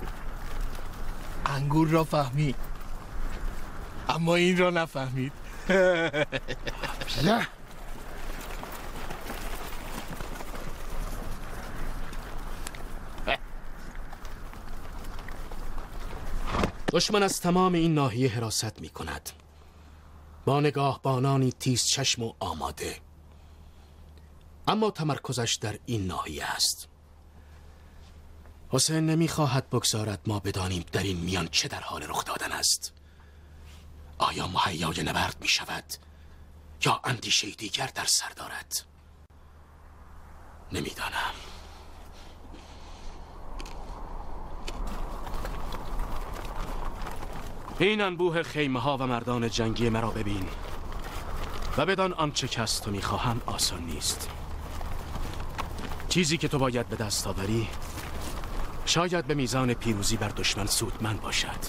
انگور را فهمید اما این را نفهمید. نه، دشمن از تمام این ناحیه حراست می کند، با نگاهبانانی تیز چشم و آماده، اما تمرکزش در این ناحیه است. حسین نمی خواهد بگذارد ما بدانیم در این میان چه در حال رخ دادن است. آیا مهیای نبرد می شود یا اندیشه دیگر در سر دارد؟ نمیدانم. این انبوه خیمه ها و مردان جنگی مرا ببین و بدان آنچه که از تو میخواهم آسان نیست. چیزی که تو باید به دست آوری شاید به میزان پیروزی بر دشمن سودمند باشد.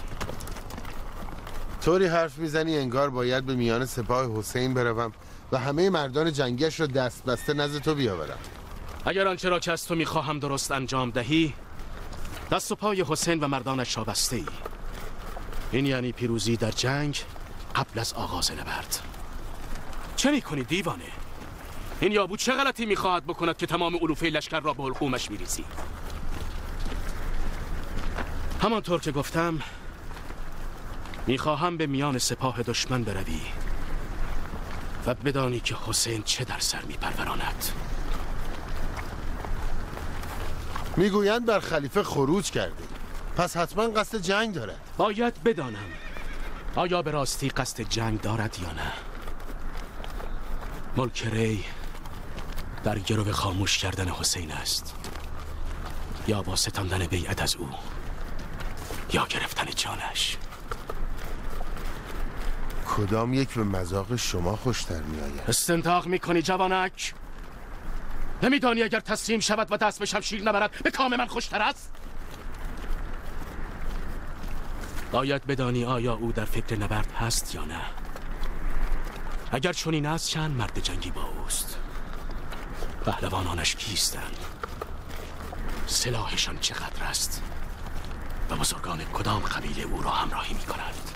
طوری حرف میزنی انگار باید به میان سپاه حسین بروم و همه مردان جنگیش را دست بسته نزد تو بیاورم. اگر آنچه را که از تو میخواهم درست انجام دهی، دست و پای حسین و مردانش را بسته ای. این یعنی پیروزی در جنگ قبل از آغاز نبرد. چه میکنی دیوانه؟ این یابو چه غلطی میخواهد بکند که تمام علوفه لشکر را به حلقومش میریزی؟ همانطور که گفتم میخواهم به میان سپاه دشمن بروی و بدانی که حسین چه در سر میپروراند. میگویند بر خلیفه خروج کرده، پس حتما قصد جنگ دارد. باید بدانم آیا به راستی قصد جنگ دارد یا نه. ملک ری در گرو خاموش کردن حسین است، یا با ستاندن بیعت از او یا گرفتن جانش. کدام یک به مذاق شما خوشتر می آید؟ استنطاق می کنی جوانک؟ نمیدانی اگر تسلیم شود و دست به شمشیر نبرد به کام من خوشتر است؟ باید بدانی آیا او در فکر نبرد هست یا نه. اگر چنین است چند مرد جنگی با اوست؟ پهلوانانش کیستند؟ سلاحشان چقدر است؟ و بزرگان کدام قبیله او را همراهی می کنند؟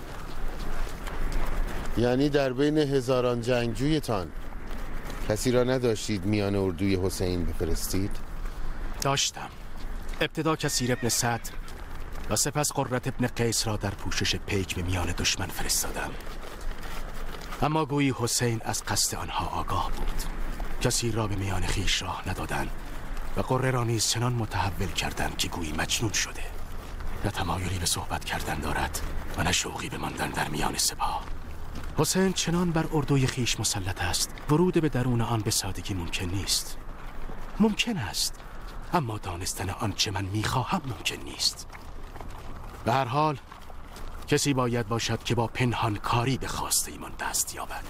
یعنی در بین هزاران جنگجویتان کسی را نداشتید میان اردوی حسین بفرستید؟ داشتم. ابتدا کثیر ابن سعد و سپس قرة ابن قیس را در پوشش پیک به میان دشمن فرستادم. اما گویی حسین از قصد آنها آگاه بود. کثیر را به میان خیش راه ندادند و قره را نیز چنان متحول کردند که گویی مجنون شده. نه تمایلی به صحبت کردن دارد و نه شوقی به ماندن در میان سپاه. حسین چنان بر اردوی خیش مسلط است ورود به درون آن به سادگی ممکن نیست. ممکن است، اما دانستن آنچه من میخواهم ممکن نیست. به هر حال کسی باید باشد که با پنهان کاری به خواسته ایمان دست یابد.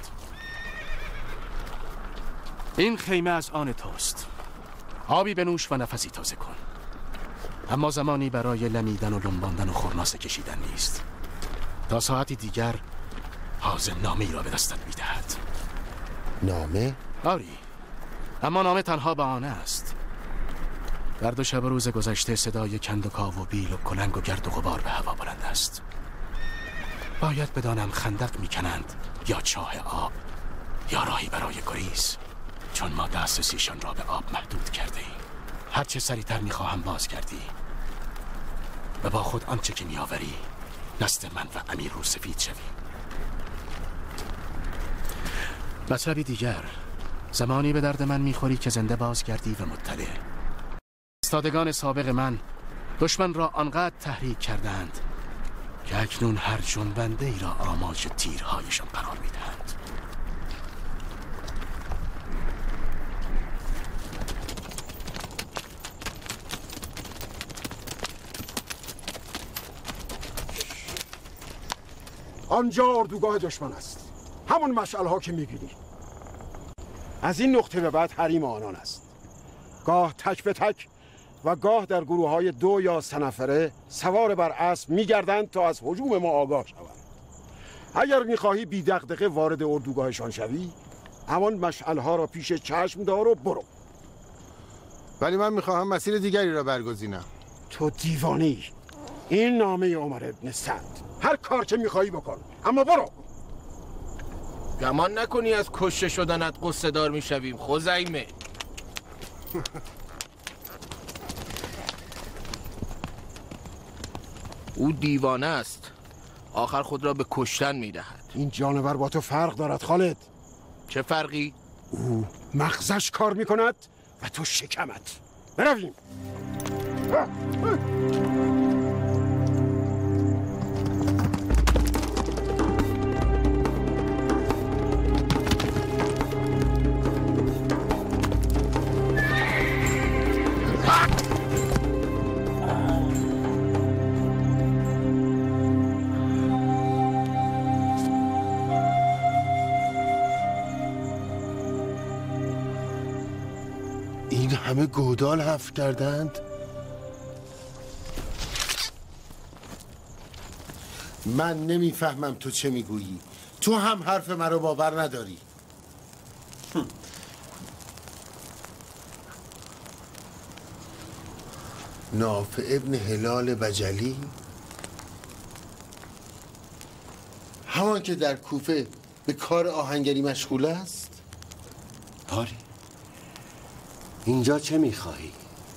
این خیمه از آن توست. آبی بنوش و نفسی تازه کن. اما زمانی برای لمیدن و لنباندن و خورناسه کشیدن نیست. تا ساعتی دیگر حازم نامه ای را به دستت میدهد. نامه؟ آری، اما نامه تنها به آن است. در دو شب روز گذشته صدای کند و کاو و بیل و کلنگ و گرد و غبار به هوا بلند است. باید بدانم خندق میکنند یا چاه آب یا راهی برای گریز، چون ما دسترسیشان را به آب محدود کرده ایم. هرچه سریعتر میخواهم باز کردی و با خود آنچه که میآوری نزد من و امیر رو سفید شویم. مطلبی دیگر، زمانی به درد من میخوری که زنده بازگردی و مطلع. استادگان سابق من دشمن را آنقدر تحریک کردند که اکنون هر جنبنده ای را آماج تیرهایشان قرار میدهند. آنجا اردوگاه دشمن است، همون مشعل ها که میبینی. از این نقطه به بعد حریم آنان است. گاه تک به تک و گاه در گروه های دو یا سه نفره سوار بر اسب میگردند تا از هجوم ما آگاه شوند. اگر میخواهی بی دغدغه وارد اردوگاهشان شوی، همان مشعل ها را پیش چشم دار و برو. ولی من میخواهم مسیر دیگری را برگزینم. تو دیوانی. این نامه عمر ابن سعد. هر کار که میخواهی بکن، اما برو. گمان نکنی از کشته شدنت قصه دار میشویم خزیمه. او دیوانه است، آخر خود را به کشتن میدهد. این جانور با تو فرق دارد خالد. چه فرقی؟ او مغزش کار میکند و تو شکمت. برویم. همه گودال حفر کردند. من نمیفهمم تو چه میگویی. تو هم حرف مرا باور نداری. نافع ابن هلال بجلی، همان که در کوفه به کار آهنگری مشغول است. آری، اینجا چه میخواهی؟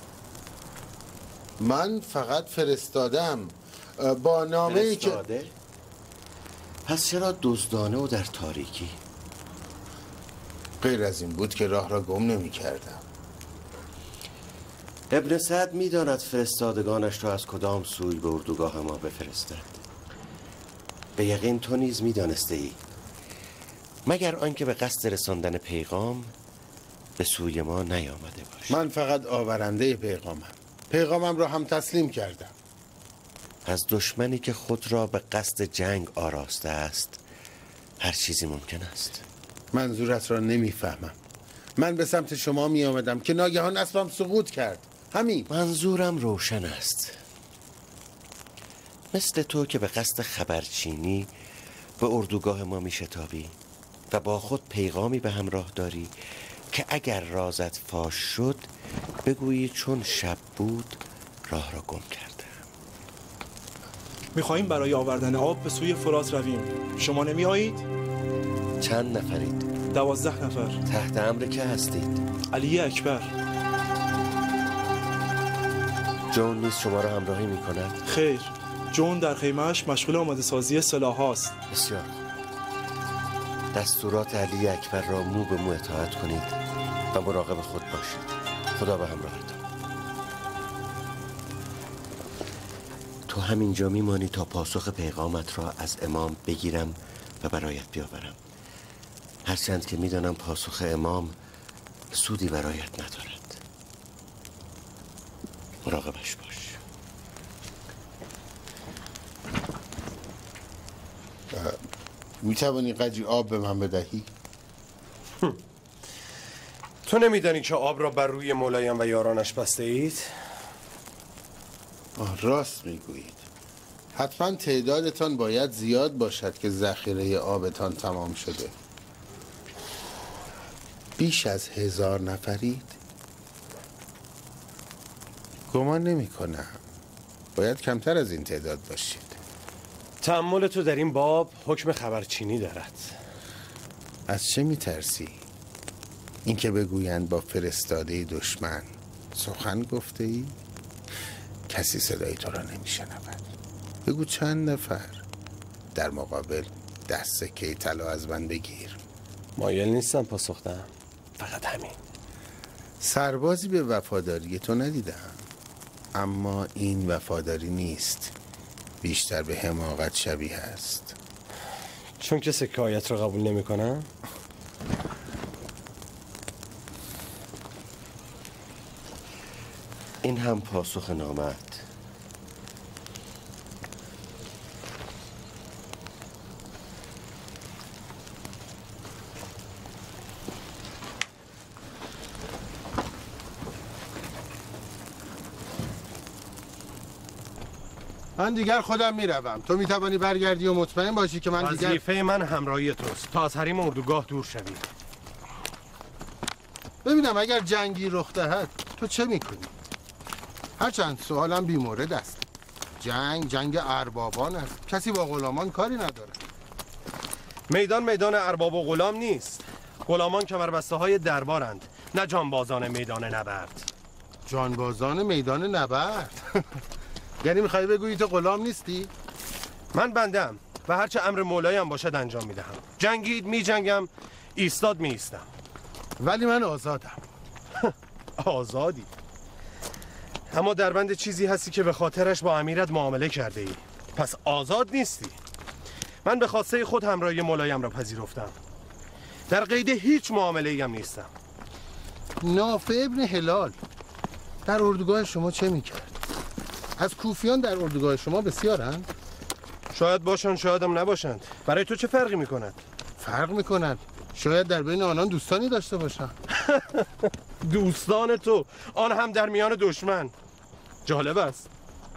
من فقط فرستادم با نامه ای که پس چرا دزدانه و در تاریکی؟ غیر از این بود که راه را گم نمی کردم. ابن سعد میداند فرستادگانش را از کدام سوی به اردوگاه ما بفرستد. به یقین تو نیز میدانسته ای، مگر آنکه به قصد رساندن پیغام به سوی ما نیامده باش. من فقط آورنده پیغامم. پیغامم را هم تسلیم کردم. از دشمنی که خود را به قصد جنگ آراسته است هر چیزی ممکن است. منظورت را نمیفهمم. من به سمت شما می آمدم که ناگهان اسبم سقوط کرد. همین. منظورم روشن است. مثل تو که به قصد خبرچینی به اردوگاه ما می شتابی و با خود پیغامی به همراه داری که اگر رازت فاش شد بگویی چون شب بود راه را گم کرده. میخواهیم برای آوردن آب به سوی فرات رویم. شما نمی آیید؟ چند نفرید؟ دوازده نفر. تحت امر که هستید؟ علی اکبر. جون نیز شما را همراهی می کند؟ خیر، جون در خیمهش مشغول آماده سازی سلاح هاست. بسیار. دستورات علی اکبر را مو به مو اطاعت کنید و مراقب خود باشید. خدا به همراهتان. تو همینجا میمانی تا پاسخ پیغامت را از امام بگیرم و برایت بیاورم. هرچند که میدانم پاسخ امام سودی برایت ندارد. مراقبش باش. میتوانی قدری آب به من بدهی؟ تو نمیدانی که آب را بر روی ملایم و یارانش بسته اید؟ آه، راست میگویید. حتما تعدادتان باید زیاد باشد که ذخیره آبتان تمام شده. بیش از هزار نفرید؟ گمان نمی کنم. باید کمتر از این تعداد باشید. تأمل تو در این باب حکم خبرچینی دارد. از چه میترسی؟ اینکه بگویند با فرستاده دشمن سخن گفته ای؟ کسی صدای تو را نمیشنود. بگو چند نفر. در مقابل دست سکه طلا از من بگیر. مایل نیستم پاسخ دهم. فقط همین. سربازی به وفاداری تو ندیدم، اما این وفاداری نیست، بیشتر به حماقت شبیه است. چون که سکه آیت را قبول نمی کنم؟ این هم پاسخ نامت. من دیگر خودم میروم. تو میتوانی برگردی و مطمئن باشی که من دیگر وظیفه من همراهی توست تا از حریم اردوگاه دور شوی. ببینم اگر جنگی رخ دهد تو چه میکنی؟ هرچند سوالم بیمورد است. جنگ جنگ اربابان است. کسی با غلامان کاری ندارد. میدان میدان ارباب و غلام نیست. غلامان کمربسته های دربارند، نه جانبازان میدان نبرد. جانبازان میدان نبرد؟ یعنی میخوای بگویی تو غلام نیستی؟ من بندم و هرچه امر مولایم باشد انجام میدهم. جنگید میجنگم، ایستاد میایستم. ولی من آزادم. آزادی؟ اما در بند چیزی هستی که به خاطرش با امیرت معامله کرده ای. پس آزاد نیستی. من به خواسته خود همراهی مولایم را پذیرفتم. در قید هیچ معامله ایم نیستم. نافع ابن هلال در اردوگاه شما چه میکرد؟ از کوفیان در اردوگاه شما بسیارند؟ شاید باشند، شاید هم نباشند. برای تو چه فرقی میکند؟ فرق میکند. شاید در بین آنان دوستانی داشته باشند. دوستان تو، آن هم در میان دشمن. جالب است.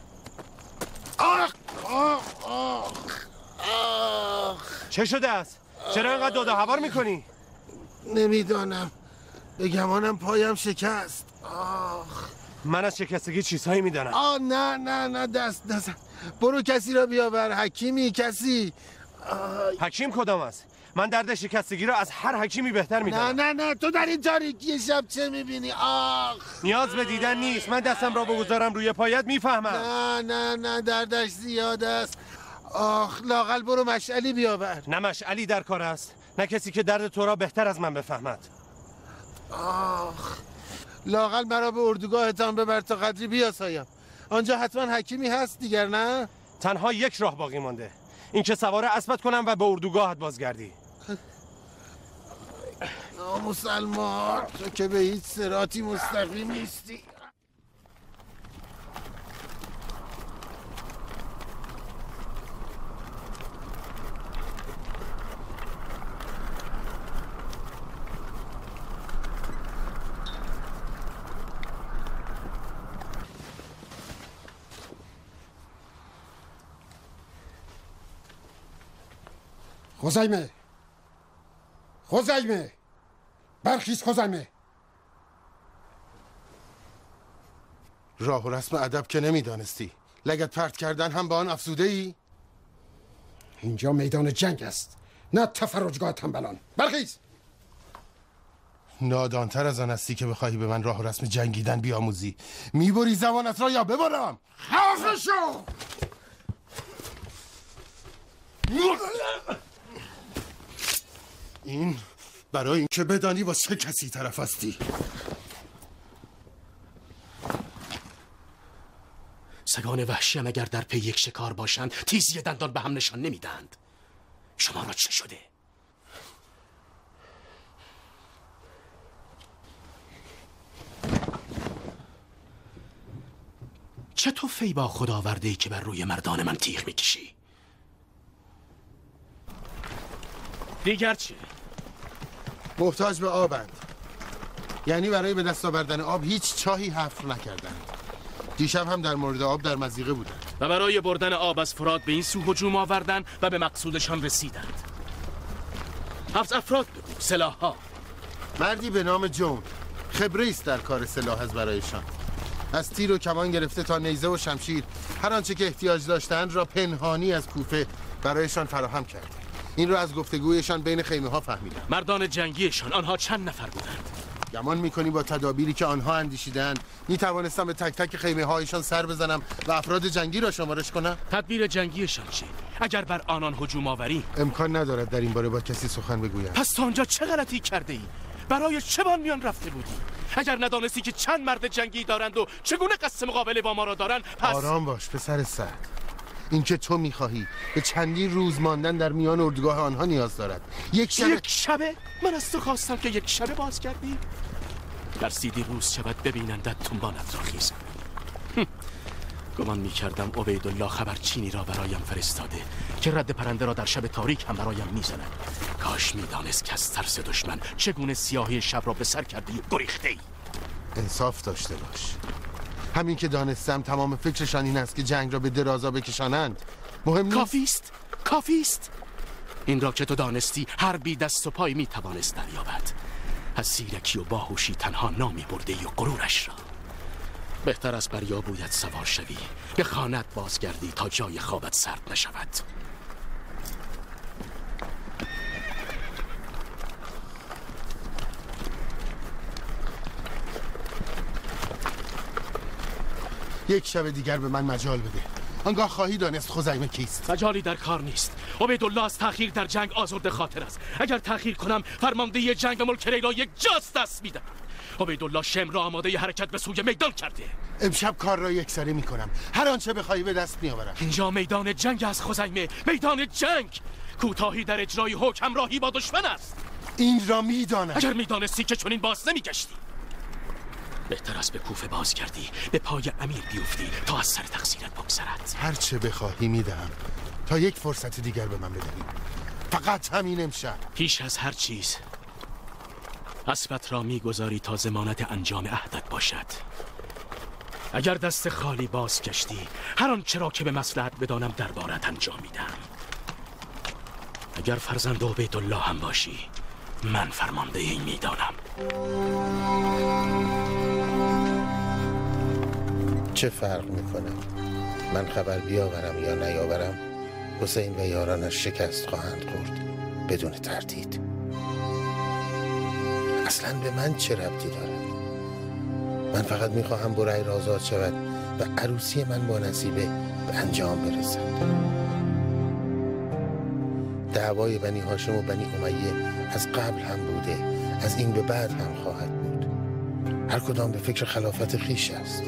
آخ آخ آخ آخ. چه شده است؟ چرا اینقدر داده هوار میکنی؟ نمیدانم، به گمانم پایم شکست. آخ. من از شکستگی چیزهایی میدانم. آه نه نه نه دست نزن. برو کسی را بیاور. حکیمی کسی. آه. حکیم کدام است؟ من درد شکستگی را از هر حکیمی بهتر میدانم. نه نه نه تو در این تاریکی شب چه میبینی؟ آخ. نیاز به دیدن نیست، من دستم را بگذارم روی پایت میفهمم. نه نه نه دردش زیاد است. آخ لااقل برو مشعلی بیاور. نه مشعلی در کار است، نه کسی که درد تو را بهتر از من بفهمد. آخ لااقل مرا به اردوگاهتان ببر تا قدری بیاسایم. آنجا حتما حکیمی هست دیگر نه؟ تنها یک راه باقی مانده، این که سوار اسبت کنم و به اردوگاهت بازگردی. نامسلمان تو که به هیچ صراطی مستقیم نیستی. خزیمه خزیمه برخیز خزیمه. راه و رسم ادب که نمیدانستی، لگد پرت کردن هم با آن افزوده ای؟ اینجا میدان جنگ است، نه تفرجگاه تنبلان. برخیز. نادانتر از آن هستی که بخواهی به من راه و رسم جنگیدن بیاموزی. میبری زبانت را یا ببرم؟ خفه شو. این برای اینکه بدانی با چه کسی طرف هستی. سگان وحشیم اگر در پی یک شکار باشند تیزی دندان به هم نشان نمیدند. شما را چه شده؟ چه تو فی با خود آورده ای که بر روی مردان من تیغ میکشی؟ دیگر چه؟ محتاج به آبند، یعنی برای به دست آوردن آب هیچ چاهی حفر نکردند. دیشب هم در مورد آب در مضیقه بودند و برای بردن آب از فرات به این سو هجوم آوردند و به مقصودشان رسیدند. هفت افراد بگو، سلاح‌ها. مردی به نام جون، خبره است در کار سلاح از برایشان. از تیر و کمان گرفته تا نیزه و شمشیر، هر آنچه که احتیاج داشتند را پنهانی از کوفه برایشان فراهم کرد. این را از گفتگویشان بین خیمه ها فهمیدم. مردان جنگیشان آنها چند نفر بودند؟ گمان میکنی با تدابیری که آنها اندیشیدند میتوانستم به تک تک خیمه هایشان سر بزنم و افراد جنگی را شمارش کنم؟ تدبیر جنگیشان چه؟ اگر بر آنان هجوم آوری؟ امکان ندارد در این باره با کسی سخن بگویم. پس تا آنجا چه غلطی کرده ای؟ برای چه بان میان رفته بودی؟ اگر ندانستی که چند مرد جنگی دارند و چگونه قصد مقابله با ما را دارند، پس آرام باش پسر سعد. این که تو میخواهی به چندین روز ماندن در میان اردوگاه آنها نیاز دارد. یک شب یک شبه؟ من از تو خواستم که یک شبه باز کردی؟ در سیدی روز شود ببینندت تنبانت را خیزم. گمان میکردم عبیدالله خبرچینی را برایم فرستاده که رد پرنده را در شب تاریک هم برایم میزند. کاش میدانست که از ترس دشمن چگونه سیاهی شب را به سر کرده و گریخته ای. انصاف داشته باش. همین که دانستم تمام فکرشان این است که جنگ را به درازا بکشانند. مهم نیست. کافیست؟ کافیست؟ این را که تو دانستی هر بی دست و پای میتوانست دریابد. از زیرکی و باهوشی تنها نامی برده ای و غرورش را. بهتر از بر یابویت سوار شوی، به خانت بازگردی تا جای خوابت سرد نشود. یک شب دیگر به من مجال بده، آنگاه خواهی دانست خزیمه کیست. مجالی در کار نیست. عبیدالله از تأخیر در جنگ آزرده خاطر است. اگر تأخیر کنم فرماندهی جنگ و ملک ری را یک جاست دست میدم. عبیدالله شم را آماده ی حرکت به سوی میدان کرده. امشب کار را یکسره میکنم، هر آنچه بخوای به دست میآورم. اینجا میدان جنگ است خزیمه، میدان جنگ. کوتاهی در اجرای حکم همراهی با دشمن است. این را میدانم. اگر میدانستی که چنین باز نمیگشتی. بهتر است به کوفه باز کردی، به پای امیر بیفتی تا از سر تقصیرت بگذرد. هر چه بخواهی میدهم تا یک فرصت دیگر به من بدهی. فقط همین امشب. پیش از هر چیز اسبت را میگذاری تا ضمانت انجام عهدت باشد. اگر دست خالی باز کشتی، هر آنچه را که به مصلحت بدانم دربارت انجام میدم. اگر فرزند عبیدالله هم باشی، من فرمانده این میدانم. چه فرق میکنه من خبر بیاورم یا نیاورم؟ حسین و یارانش شکست خواهند خورد بدون تردید. اصلا به من چه ربطی داره؟ من فقط میخواهم برای آزاد شود و عروسی من با نصیبه به انجام برسد. دعوای بنی هاشم و بنی امیه از قبل هم بوده، از این به بعد هم خواهد بود. هر کدام به فکر خلافت خیش است.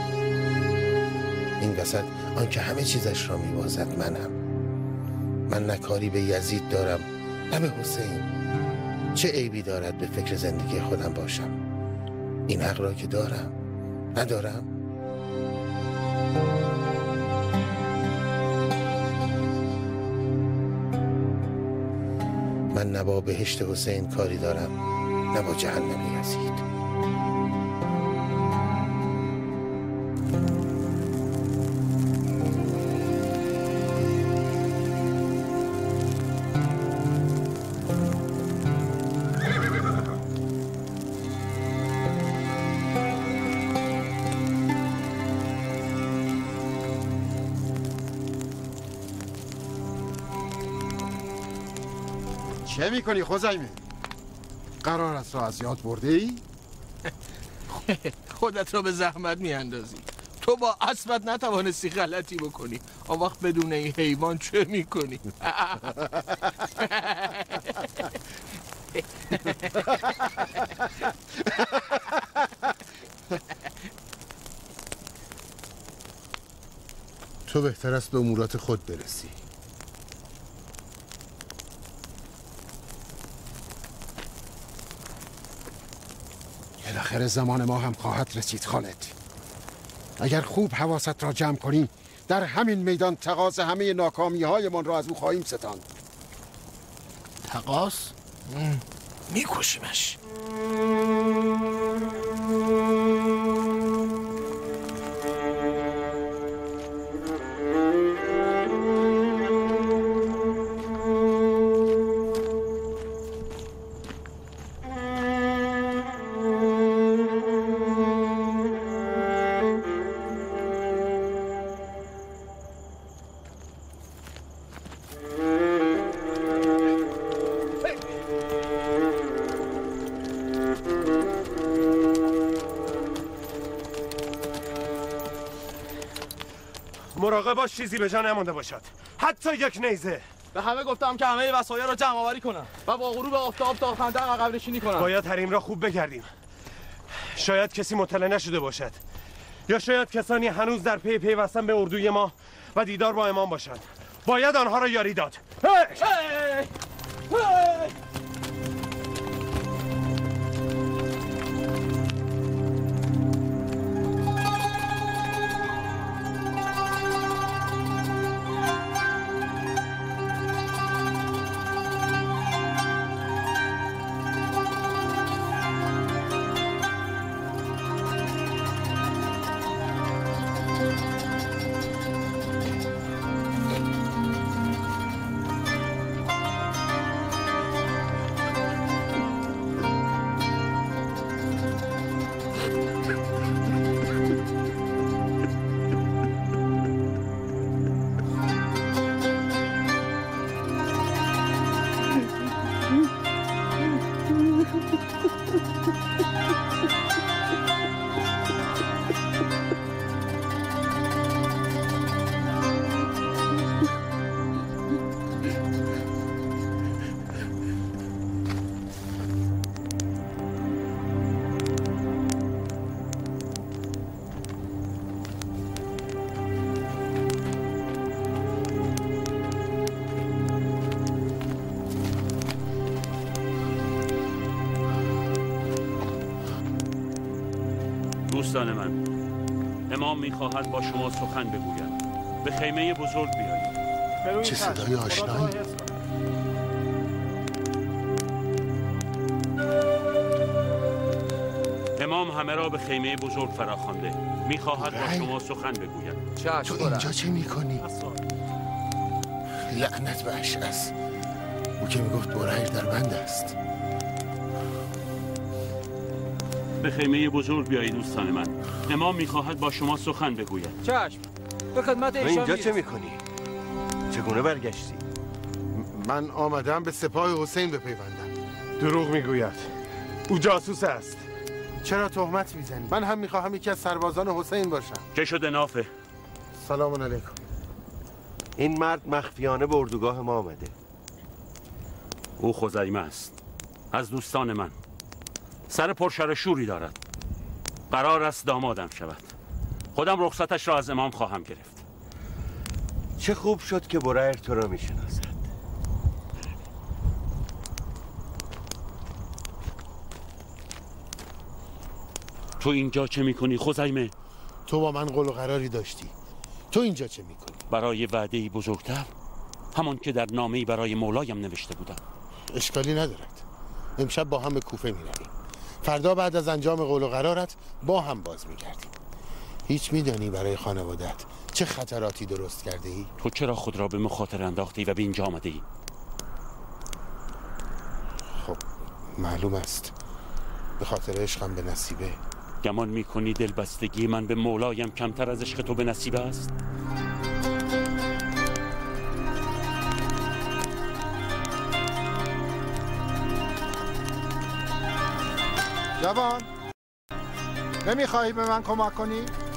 این وسط آنکه همه چیزش را میبازد منم. من نه کاری به یزید دارم نه به حسین. چه عیبی دارد به فکر زندگی خودم باشم؟ این حق را که دارم ندارم؟ من نه با بهشت حسین کاری دارم نه با جهنم یزید. چه میکنی خزیمه؟ قرار است را از یاد برده ای؟ خودت را به زحمت میاندازی. تو با اسبت نتوانستی غلطی بکنی، آن وقت بدون این حیوان چه میکنی؟ تو بهتر است به امورات خود برسی. بالاخره زمان ما هم خواهد رسید خالد. اگر خوب حواست را جمع کنی در همین میدان تقاض همه ناکامی های من را از او خواهیم ستاند. تقاض؟ میکشیمش. مراقب باش چیزی به جا نمونده باشد، حتی یک نیزه. به همه گفتم که همه وسایل را جمع آوری کنن و با غروب آفتاب تا خندق عقب نشینی کنن. باید حریم را خوب بگردیم. شاید کسی مطلع نشده باشد، یا شاید کسانی هنوز در پی پیوستن به اردوی ما و دیدار با امام باشند. باید آنها را یاری داد. هی! هی! هی! دوستان من، امام میخواهد با شما سخن بگوید. به خیمه بزرگ بیایید. چه صدای آشنایی؟ امام همه را به خیمه بزرگ فراخوانده. میخواهد با شما سخن بگوید. تو اینجا چه میکنی؟ لعنت به اشعث، او که میگفت برهر در بند است. به خیمه بزرگ بیایید دوستان من. امام میخواهد با شما سخن بگوید. چشم. به خدمت ایشان. اینجا چه میکنی؟ چگونه برگشتی؟ من آمدم به سپاه حسین بپیوندم. دروغ میگوید. او جاسوس است. چرا تهمت میزنی؟ من هم میخواهم یکی از سربازان حسین باشم. چه شده نافه؟ سلام علیکم. این مرد مخفیانه به اردوگاه ما آمده. او خزیمه است، از دوستان من. سر پرشر شوری دارد. قرار است دامادم شود. خودم رخصتش را از امام خواهم گرفت. چه خوب شد که برهر تو را میشناسد. تو اینجا چه میکنی خزیمه؟ تو با من قول و قراری داشتی. تو اینجا چه میکنی؟ برای وعده‌ای بزرگتر، همان که در نامه‌ای برای مولایم نوشته بودم. اشکالی ندارد. امشب با هم به کوفه میرویم. فردا بعد از انجام قول و قرارت با هم باز میگردیم. هیچ میدانی برای خانوادت چه خطراتی درست کرده ای؟ تو چرا خود را به مخاطره انداختی و به اینجا آمده ای؟ خب معلوم است، به خاطر عشقم به نصیبه. گمان میکنی دلبستگی من به مولایم کمتر از عشق تو به نصیبه است؟ جوان، نمیخواهی به من کمک کنی؟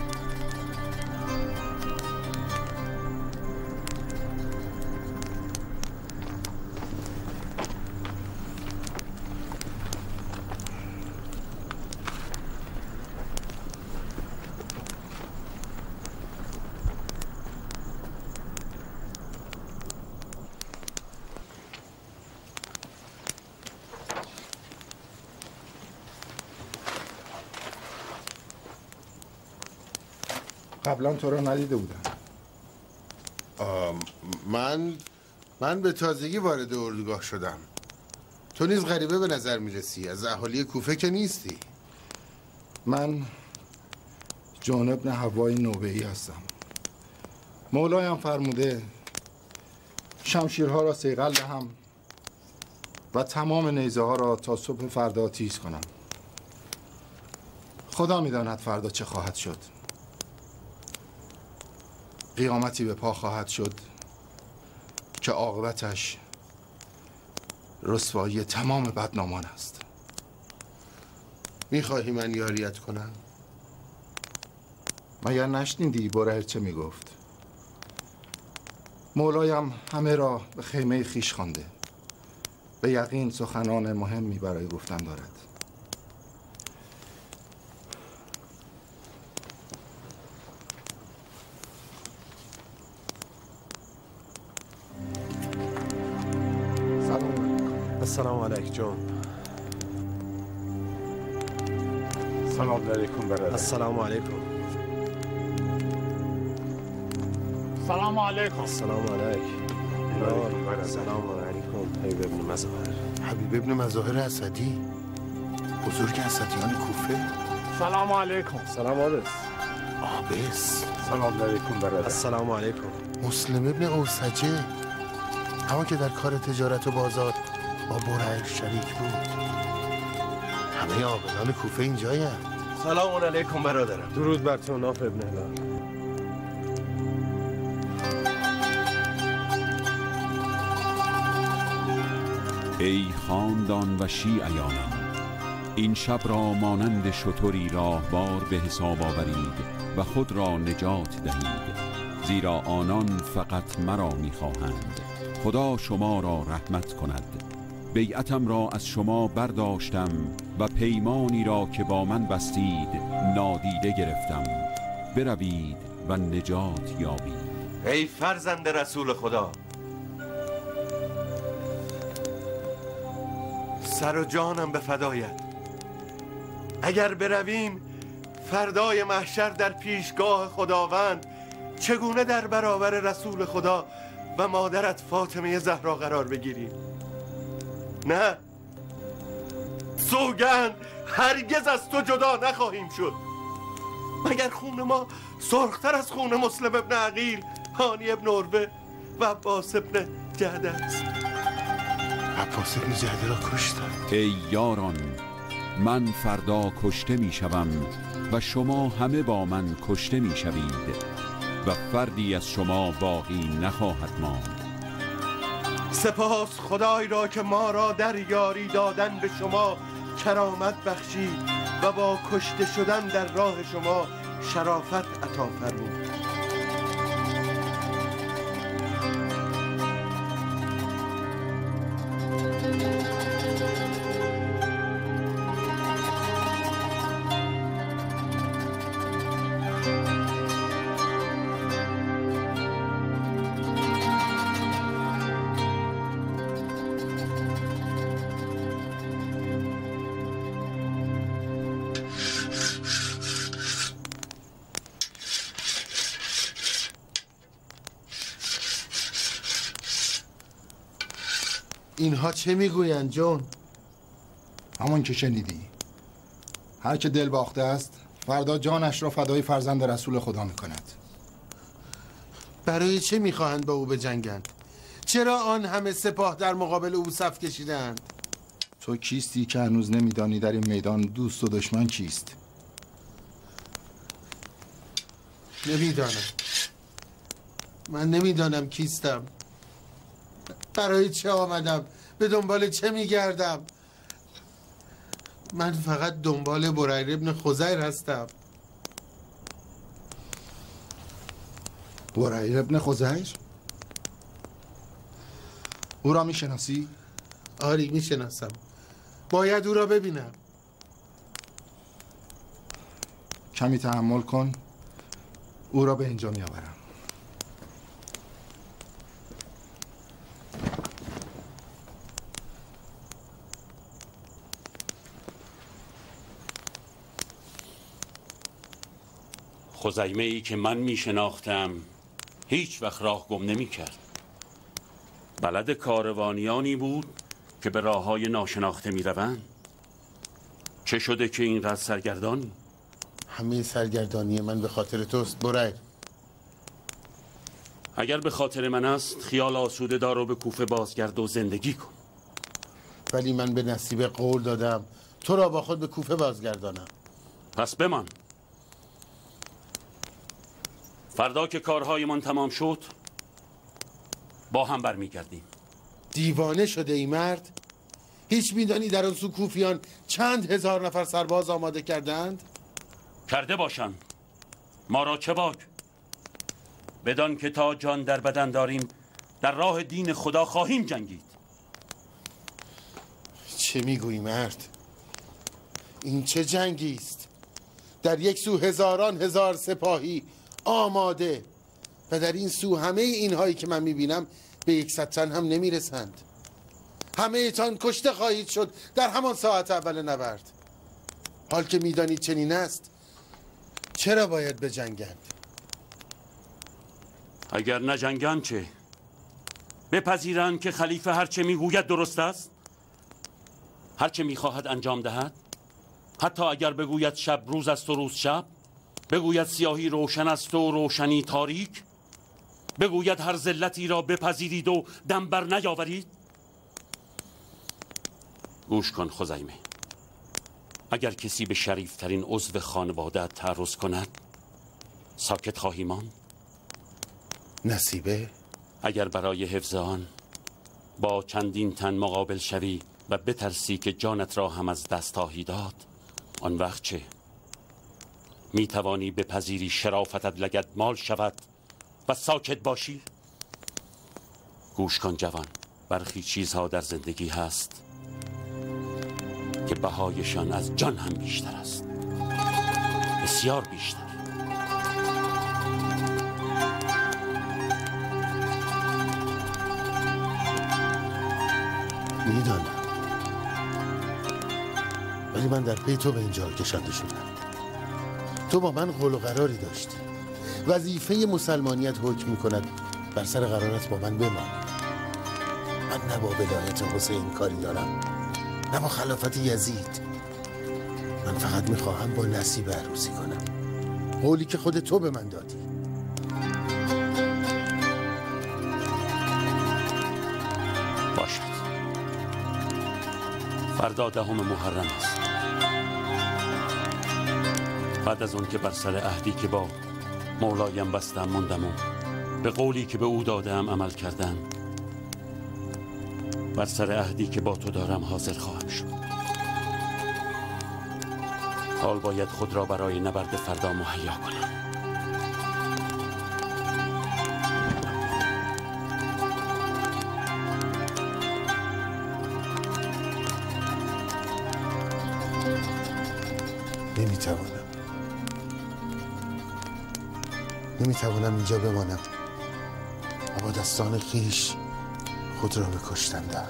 قبلا تو رو ندیده بودم. من من به تازگی وارد اردوگاه شدم. تو نیز غریبه به نظر میرسی. از اهالی کوفه که نیستی. من جان ابن حوای نوبه‌ای هستم. مولایم فرموده شمشیرها را صیقل دهم و تمام نیزه ها را تا صبح فردا تیز کنم. خدا میداند فردا چه خواهد شد. قیامتی به پا خواهد شد که عاقبتش رسوایی تمام بدنامان است. میخواهی من یاریت کنم؟ مگر نشنیدی برهر چه میگفت؟ مولایم همه را به خیمه خیش خوانده. به یقین سخنان مهمی برای گفتن دارد. السلام علیکم جان. سلام علیکم برادر. السلام علیکم. سلام علیکم. السلام علیکم. سلام علیکم. حبیب ابن مظاهر. حبیب ابن مظاهر اسدی، بزرگ اسدیان کوفه. سلام علیکم. سلام علیکم. آبس. سلام علیکم برادر. السلام علیکم. مسلم ابن اوسجه، همون که در کار تجارت و بازار با برهر شریک بود. همه عاقلان کوفه اینجاین. سلام علیکم برادرم. درود بر تو ناف ابن هلال. ای خاندان و شیعیانم، این شب را مانند شتری راهوار به حساب آورید و خود را نجات دهید، زیرا آنان فقط مرا میخواهند. خدا شما را رحمت کند. بیعتم را از شما برداشتم و پیمانی را که با من بستید نادیده گرفتم. بروید و نجات یابید. ای فرزند رسول خدا، سر و جانم به فدایت. اگر برویم فردای محشر در پیشگاه خداوند چگونه در برابر رسول خدا و مادرت فاطمه زهرا قرار بگیریم؟ نه، سوگند هرگز از تو جدا نخواهیم شد. مگر خون ما سرختر از خون مسلم ابن عقیل، هانی ابن عروه و عباس ابن جعده است؟ عباس ابن جعده را کشتن. ای یاران، من فردا کشته می شوم و شما همه با من کشته می شوید و فردی از شما باقی نخواهد ماند. سپاس خدای را که ما را در یاری دادن به شما کرامت بخشید و با کشته شدن در راه شما شرافت عطا فرمود. اینها چه میگویند جون؟ همون که شنیدی. هر که دل باخته است فردا جانش را فدای فرزند رسول خدا میکند. برای چه میخواهند با او بجنگند؟ چرا آن همه سپاه در مقابل او صف کشیدند؟ تو کیستی که هنوز نمیدانی در این میدان دوست و دشمن کیست؟ نمیدانم. من نمیدانم کیستم. برای چه آمدم؟ به دنبال چه میگردم؟ من فقط دنبال بریر ابن خزیر هستم. بریر ابن خزیر؟ او را میشناسی؟ آری میشناسم. باید او را ببینم. کمی تحمل کن، او را به اینجا میآورم. خزیمه ای که من می شناختم هیچ وقت راه گم نمی کرد. بلد کاروانیانی بود که به راه های ناشناخته می روند. چه شده که اینقدر سرگردانی؟ همه سرگردانی من به خاطر توست بریر. اگر به خاطر من است خیال آسوده دار و به کوفه بازگرد و زندگی کن. ولی من به نصیب قول دادم تو را با خود به کوفه بازگردانم. پس بمان. فردا که کارهایمان تمام شد با هم برمیگردیم. دیوانه شده ای مرد؟ هیچ میدانی در آن سو کوفیان چند هزار نفر سرباز آماده کردند؟ کرده باشند. ما را چه باک؟ بدان که تا جان در بدن داریم در راه دین خدا خواهیم جنگید. چه میگویی مرد؟ این چه جنگی است؟ در یک سو هزاران هزار سپاهی آماده و در این سو همه اینهایی که من میبینم به یکصد تن هم نمیرسند. همه ایتان کشته خواهید شد در همان ساعت اول نبرد. حال که میدانید چنین است چرا باید بجنگند؟ اگر نجنگند چه؟ بپذیرند که خلیفه هرچه میگوید درست است؟ هرچه میخواهد انجام دهد؟ حتی اگر بگوید شب روز است و روز شب؟ بگوید سیاهی روشن است و روشنی تاریک؟ بگوید هر ذلتی را بپذیرید و دم بر نیاورید؟ گوش کن خزیمه. اگر کسی به شریفترین عضو خانواده تعرض کند ساکت خواهی ماند؟ نصیبه؟ اگر برای حفظ آن با چندین تن مقابل شوی و بترسی که جانت را هم از دست خواهی داد، آن وقت چه؟ می توانی بپذیری شرافتت لگد مال شود و ساکت باشی؟ گوش کن جوان، برخی چیزها در زندگی هست که بهایشان از جان هم بیشتر است، بسیار بیشتر. میدانم، ولی من در پی تو به اینجا کشنده شدم. تو با من قول و قراری داشتی. وظیفه مسلمانیت حکم میکند بر سر قرارت با من بمان. من نه با ولایت حسین کاری دارم، نه با خلافت یزید. من فقط میخواهم با نصیب عروسی کنم، قولی که خود تو به من دادی. باشد، فردا دهم محرم است. بعد از اون که بر سر عهدی که با مولایم بستم ماندم و به قولی که به او دادم عمل کردم، بر سر عهدی که با تو دارم حاضر خواهم شد. حال باید خود را برای نبرد فردا مهیا کنم. نمیتوانم نمیتوانم اینجا بمانم و با دستان خویش خود را به کشتن دهم.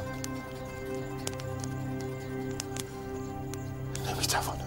نمیتوانم.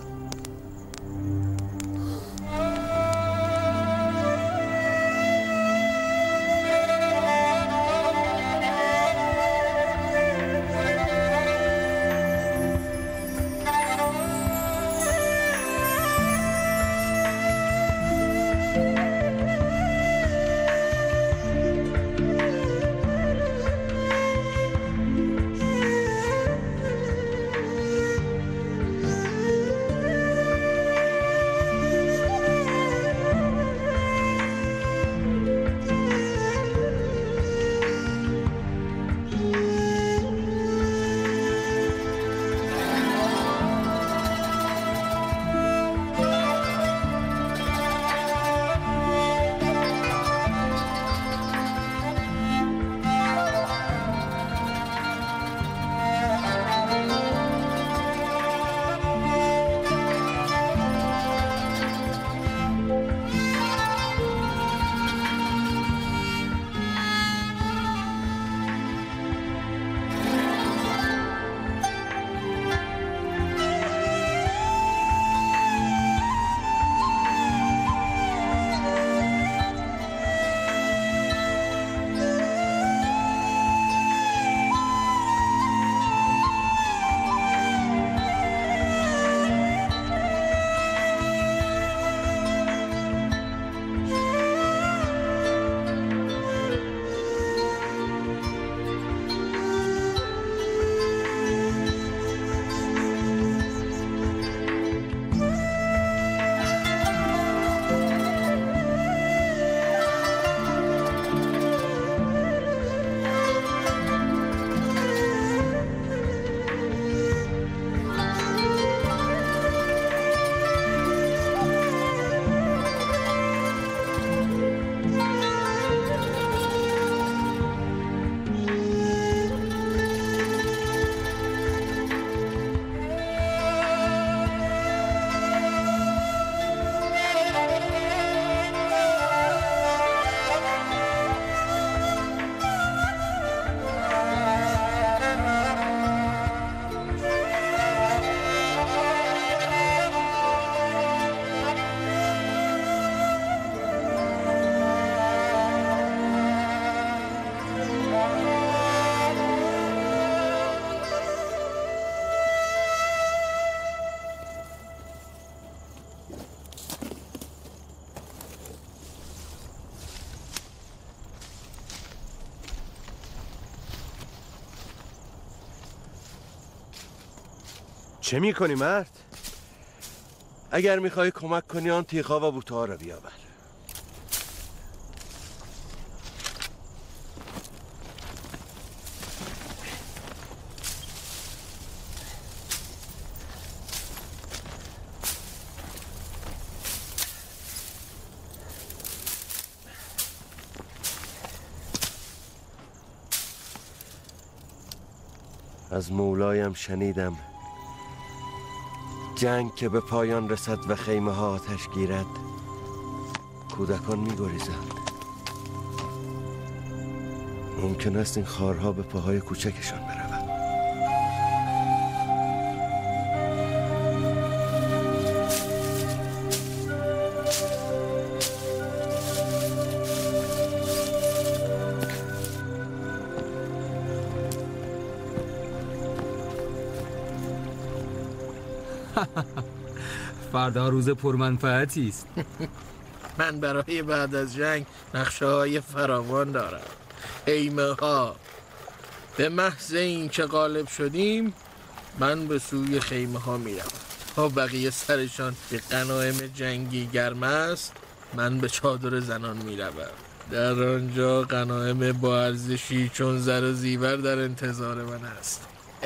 چه میکنی مرد؟ اگر میخوای کمک کنی آن تیغ‌ها و بوته‌ها را بیاور. از مولایم شنیدم جنگ که به پایان رسد و خیمه ها آتش گیرد، کودکان می گریزند. ممکن است این خارها به پاهای کوچکشان برود. فردا روز پرمنفعتی است. من برای بعد از جنگ نقشه های فراوان دارم. خیمه ها. به محض این که غالب شدیم من به سوی خیمه ها میرم. ها بقیه سرشان به غنایم جنگی گرم است، من به چادر زنان میروم. در آنجا غنایم با ارزشی چون زر و زیور در انتظار من است.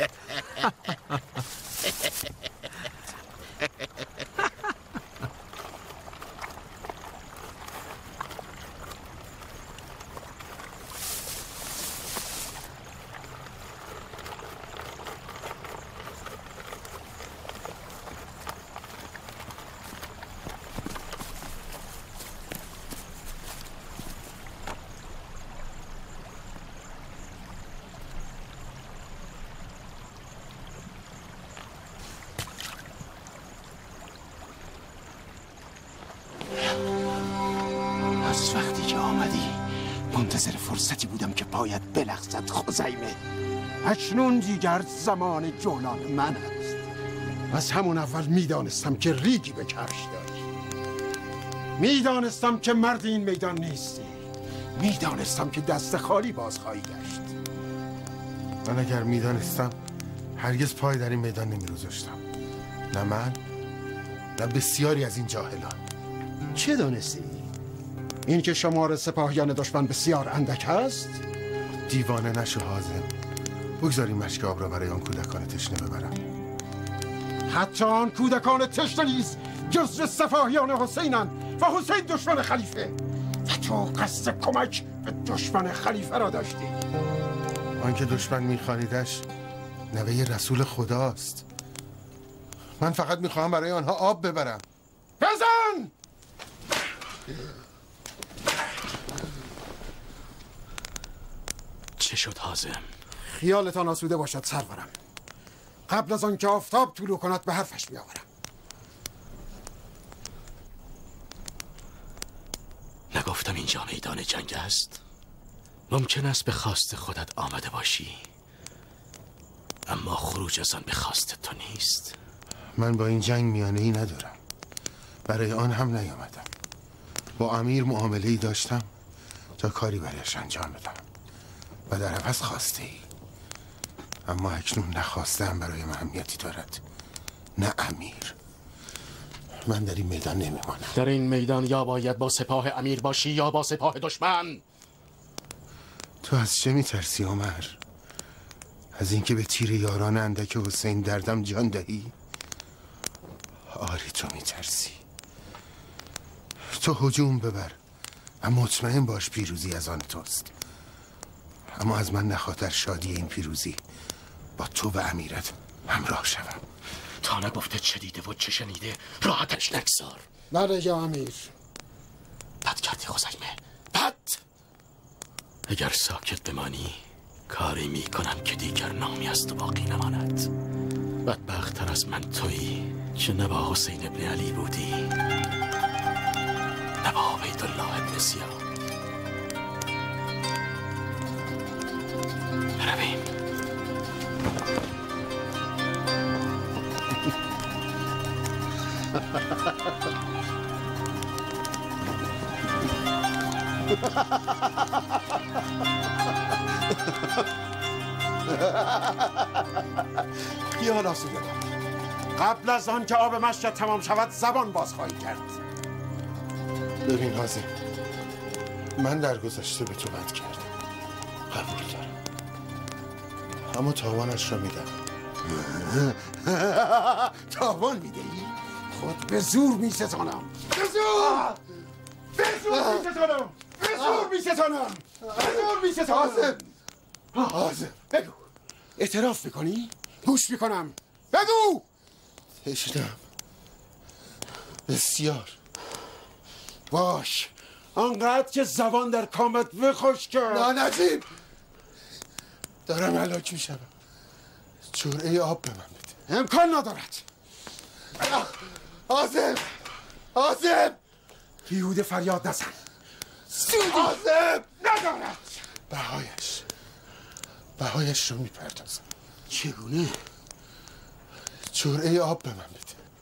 از وقتی که آمدی منتظر فرصتی بودم که باید بلغزد خزیمه. اکنون دیگر زمان جولان من است. از همون اول میدانستم که ریگی به کفش داری. میدانستم که مرد این میدان نیستی. میدانستم که دست خالی باز خواهی گشت. من اگر میدانستم هرگز پای در این میدان نمی‌گذاشتم. نه من نه بسیاری از این جاهلان. چه دانستی؟ این که شمار سپاهیان دشمن بسیار اندک است؟ دیوانه نشو حازم. بگذاریم مشک آب را برای آن کودکان تشنه ببرم. حتی آن کودکان تشنه نیز جزو سپاهیان حسینند و حسین دشمن خلیفه و تو قصد کمک به دشمن خلیفه را داشتی. آنکه دشمن میخوانیدش نوه رسول خداست. من فقط میخواهم برای آنها آب ببرم. بزن! چه شد حازم؟ خیالتان آسوده باشد سرورم. قبل از آنکه آفتاب طلوع کند به حرفش بیاورم. نگفتم اینجا میدان جنگ است؟ ممکن است به خواست خودت آمده باشی، اما خروج از آن به خواست تو نیست. من با این جنگ میانه ای ندارم. برای آن هم نیامدم. با امیر معامله ای داشتم تا کاری برایش انجام بدم و در عوض خواسته ای. اما اکنون نخواستم برای من اهمیتی دارد، نه امیر. من در این میدان نمیمانم. در این میدان یا باید با سپاه امیر باشی یا با سپاه دشمن. تو از چه میترسی عمر؟ از اینکه به تیر یاران اندک حسین دردم جان دهی؟ آری تو میترسی. تو هجوم ببر و مطمئن باش پیروزی از آن توست. اما از من نخاطر شادی این پیروزی با تو و امیرت همراه شوم. تا نگفته چه دیده و چه شنیده راحتش نگذار. بله یا امیر. بد کردی خزیمه، بد. اگر ساکت بمانی کاری میکنم که دیگر نامی از تو باقی نماند. بدبخت‌تر از من تویی که نه با حسین ابن علی بودی نه با عبیدالله ابن زیاد. برویم. خیال آسوده دار. قبل از آن که آب مشکت تمام شود زبان باز خواهی کرد. ببین حازم، من در گذشته به تو بد کردم، قبول دارم، اما تاوانش را میدم. تاوان میدهی؟ خود به زور میستانم. به زور! به زور میستانم! به زور میستانم! به زور میستانم! حازم! حازم! بگو. اعتراف میکنی؟ گوش میکنم. بگو! تشنم. بسیار. باش. آنقدر که زبان در کامت بخشک. نه نجیب. دارم هلاک میشم. جرعه آب به من بده. امکان ندارد. حازم! حازم! بیهوده فریاد نزن. حازم! ندارد. بهایش بهایش رو میپردازم. چگونه؟ جرعه آب به من بده.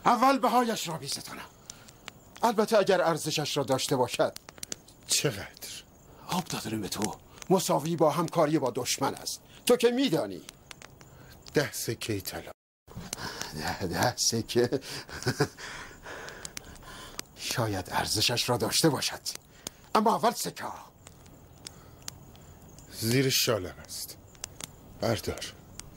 اول بهایش را میستانم. البته اگر ارزشش را داشته باشد. چقدر؟ آب دادن به تو مساوی با همکاری با دشمن است. تو که میدانی. ده سکه طلا. ده ده سکه شاید ارزشش را داشته باشد، اما اول سکه. زیر شالم است، بردار.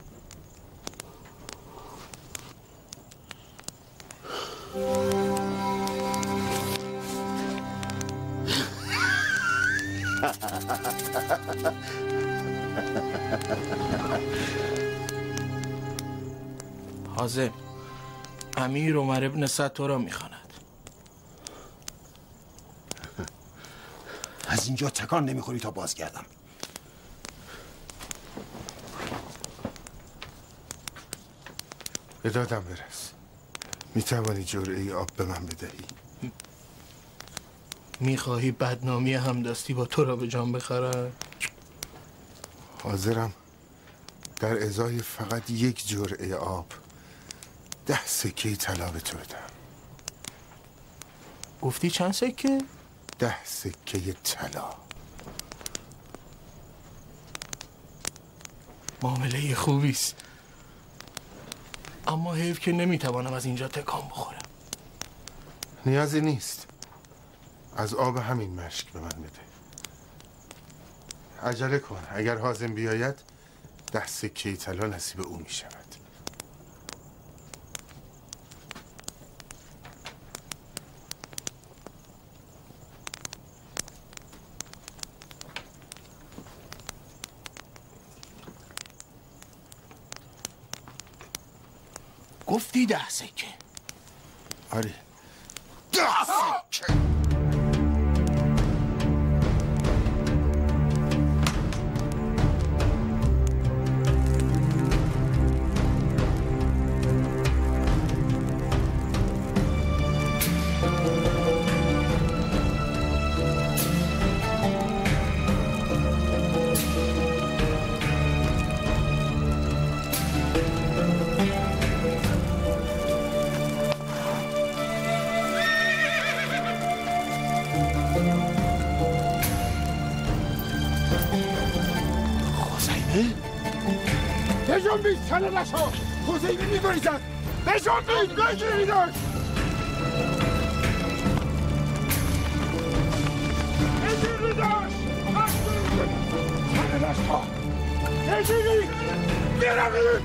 حازم، امیر عمر ابن سعد تو را میخواند. از اینجا تکان نمیخوری تا بازگردم. به دادم برس. میتوانی جرعه آب به من بدهی؟ میخواهی بدنامی همدستی با تو را به جان بخرد؟ حاضرم در ازای فقط یک جرعه آب ده سکه طلا به تو بدم. گفتی چند سکه؟ ده سکه طلا. معامله خوبیست، اما حیف که نمیتوانم از اینجا تکان بخورم. نیازی نیست، از آب همین مشک به من بده. عجله کن، اگر حازم بیاید ده سکه طلا نصیب او می شود. گفتی ده سکه؟ آره، ده سکه. نشون بید چنه نشو. حسینی میگریزد. نشون بید بگیریدش. بگیریدش. چنه نشو. بگیرید. بیرمید.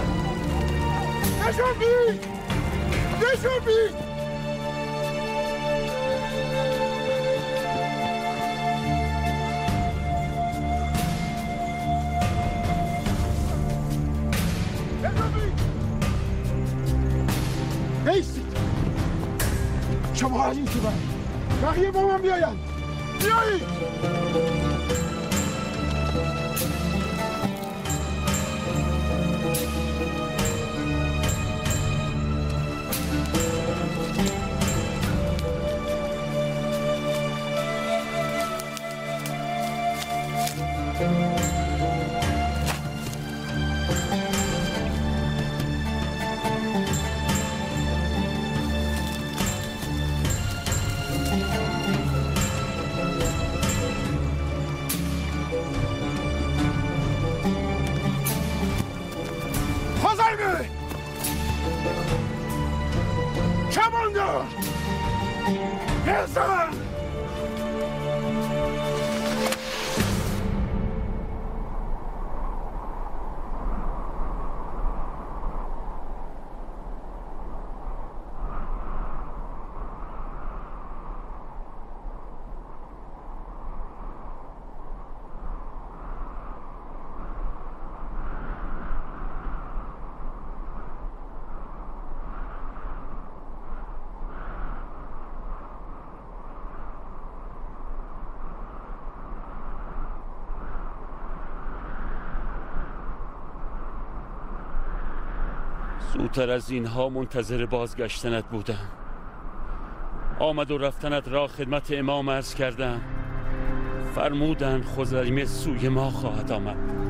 نشون بید. نشون بید. نیستید. شما از این تو بقیه با من بیاین. بیایید. زودتر از اینها منتظر بازگشتنت بودم. آمد و رفتنت را خدمت امام عرض کردم. فرمودند خزیمه سوی ما خواهد آمد.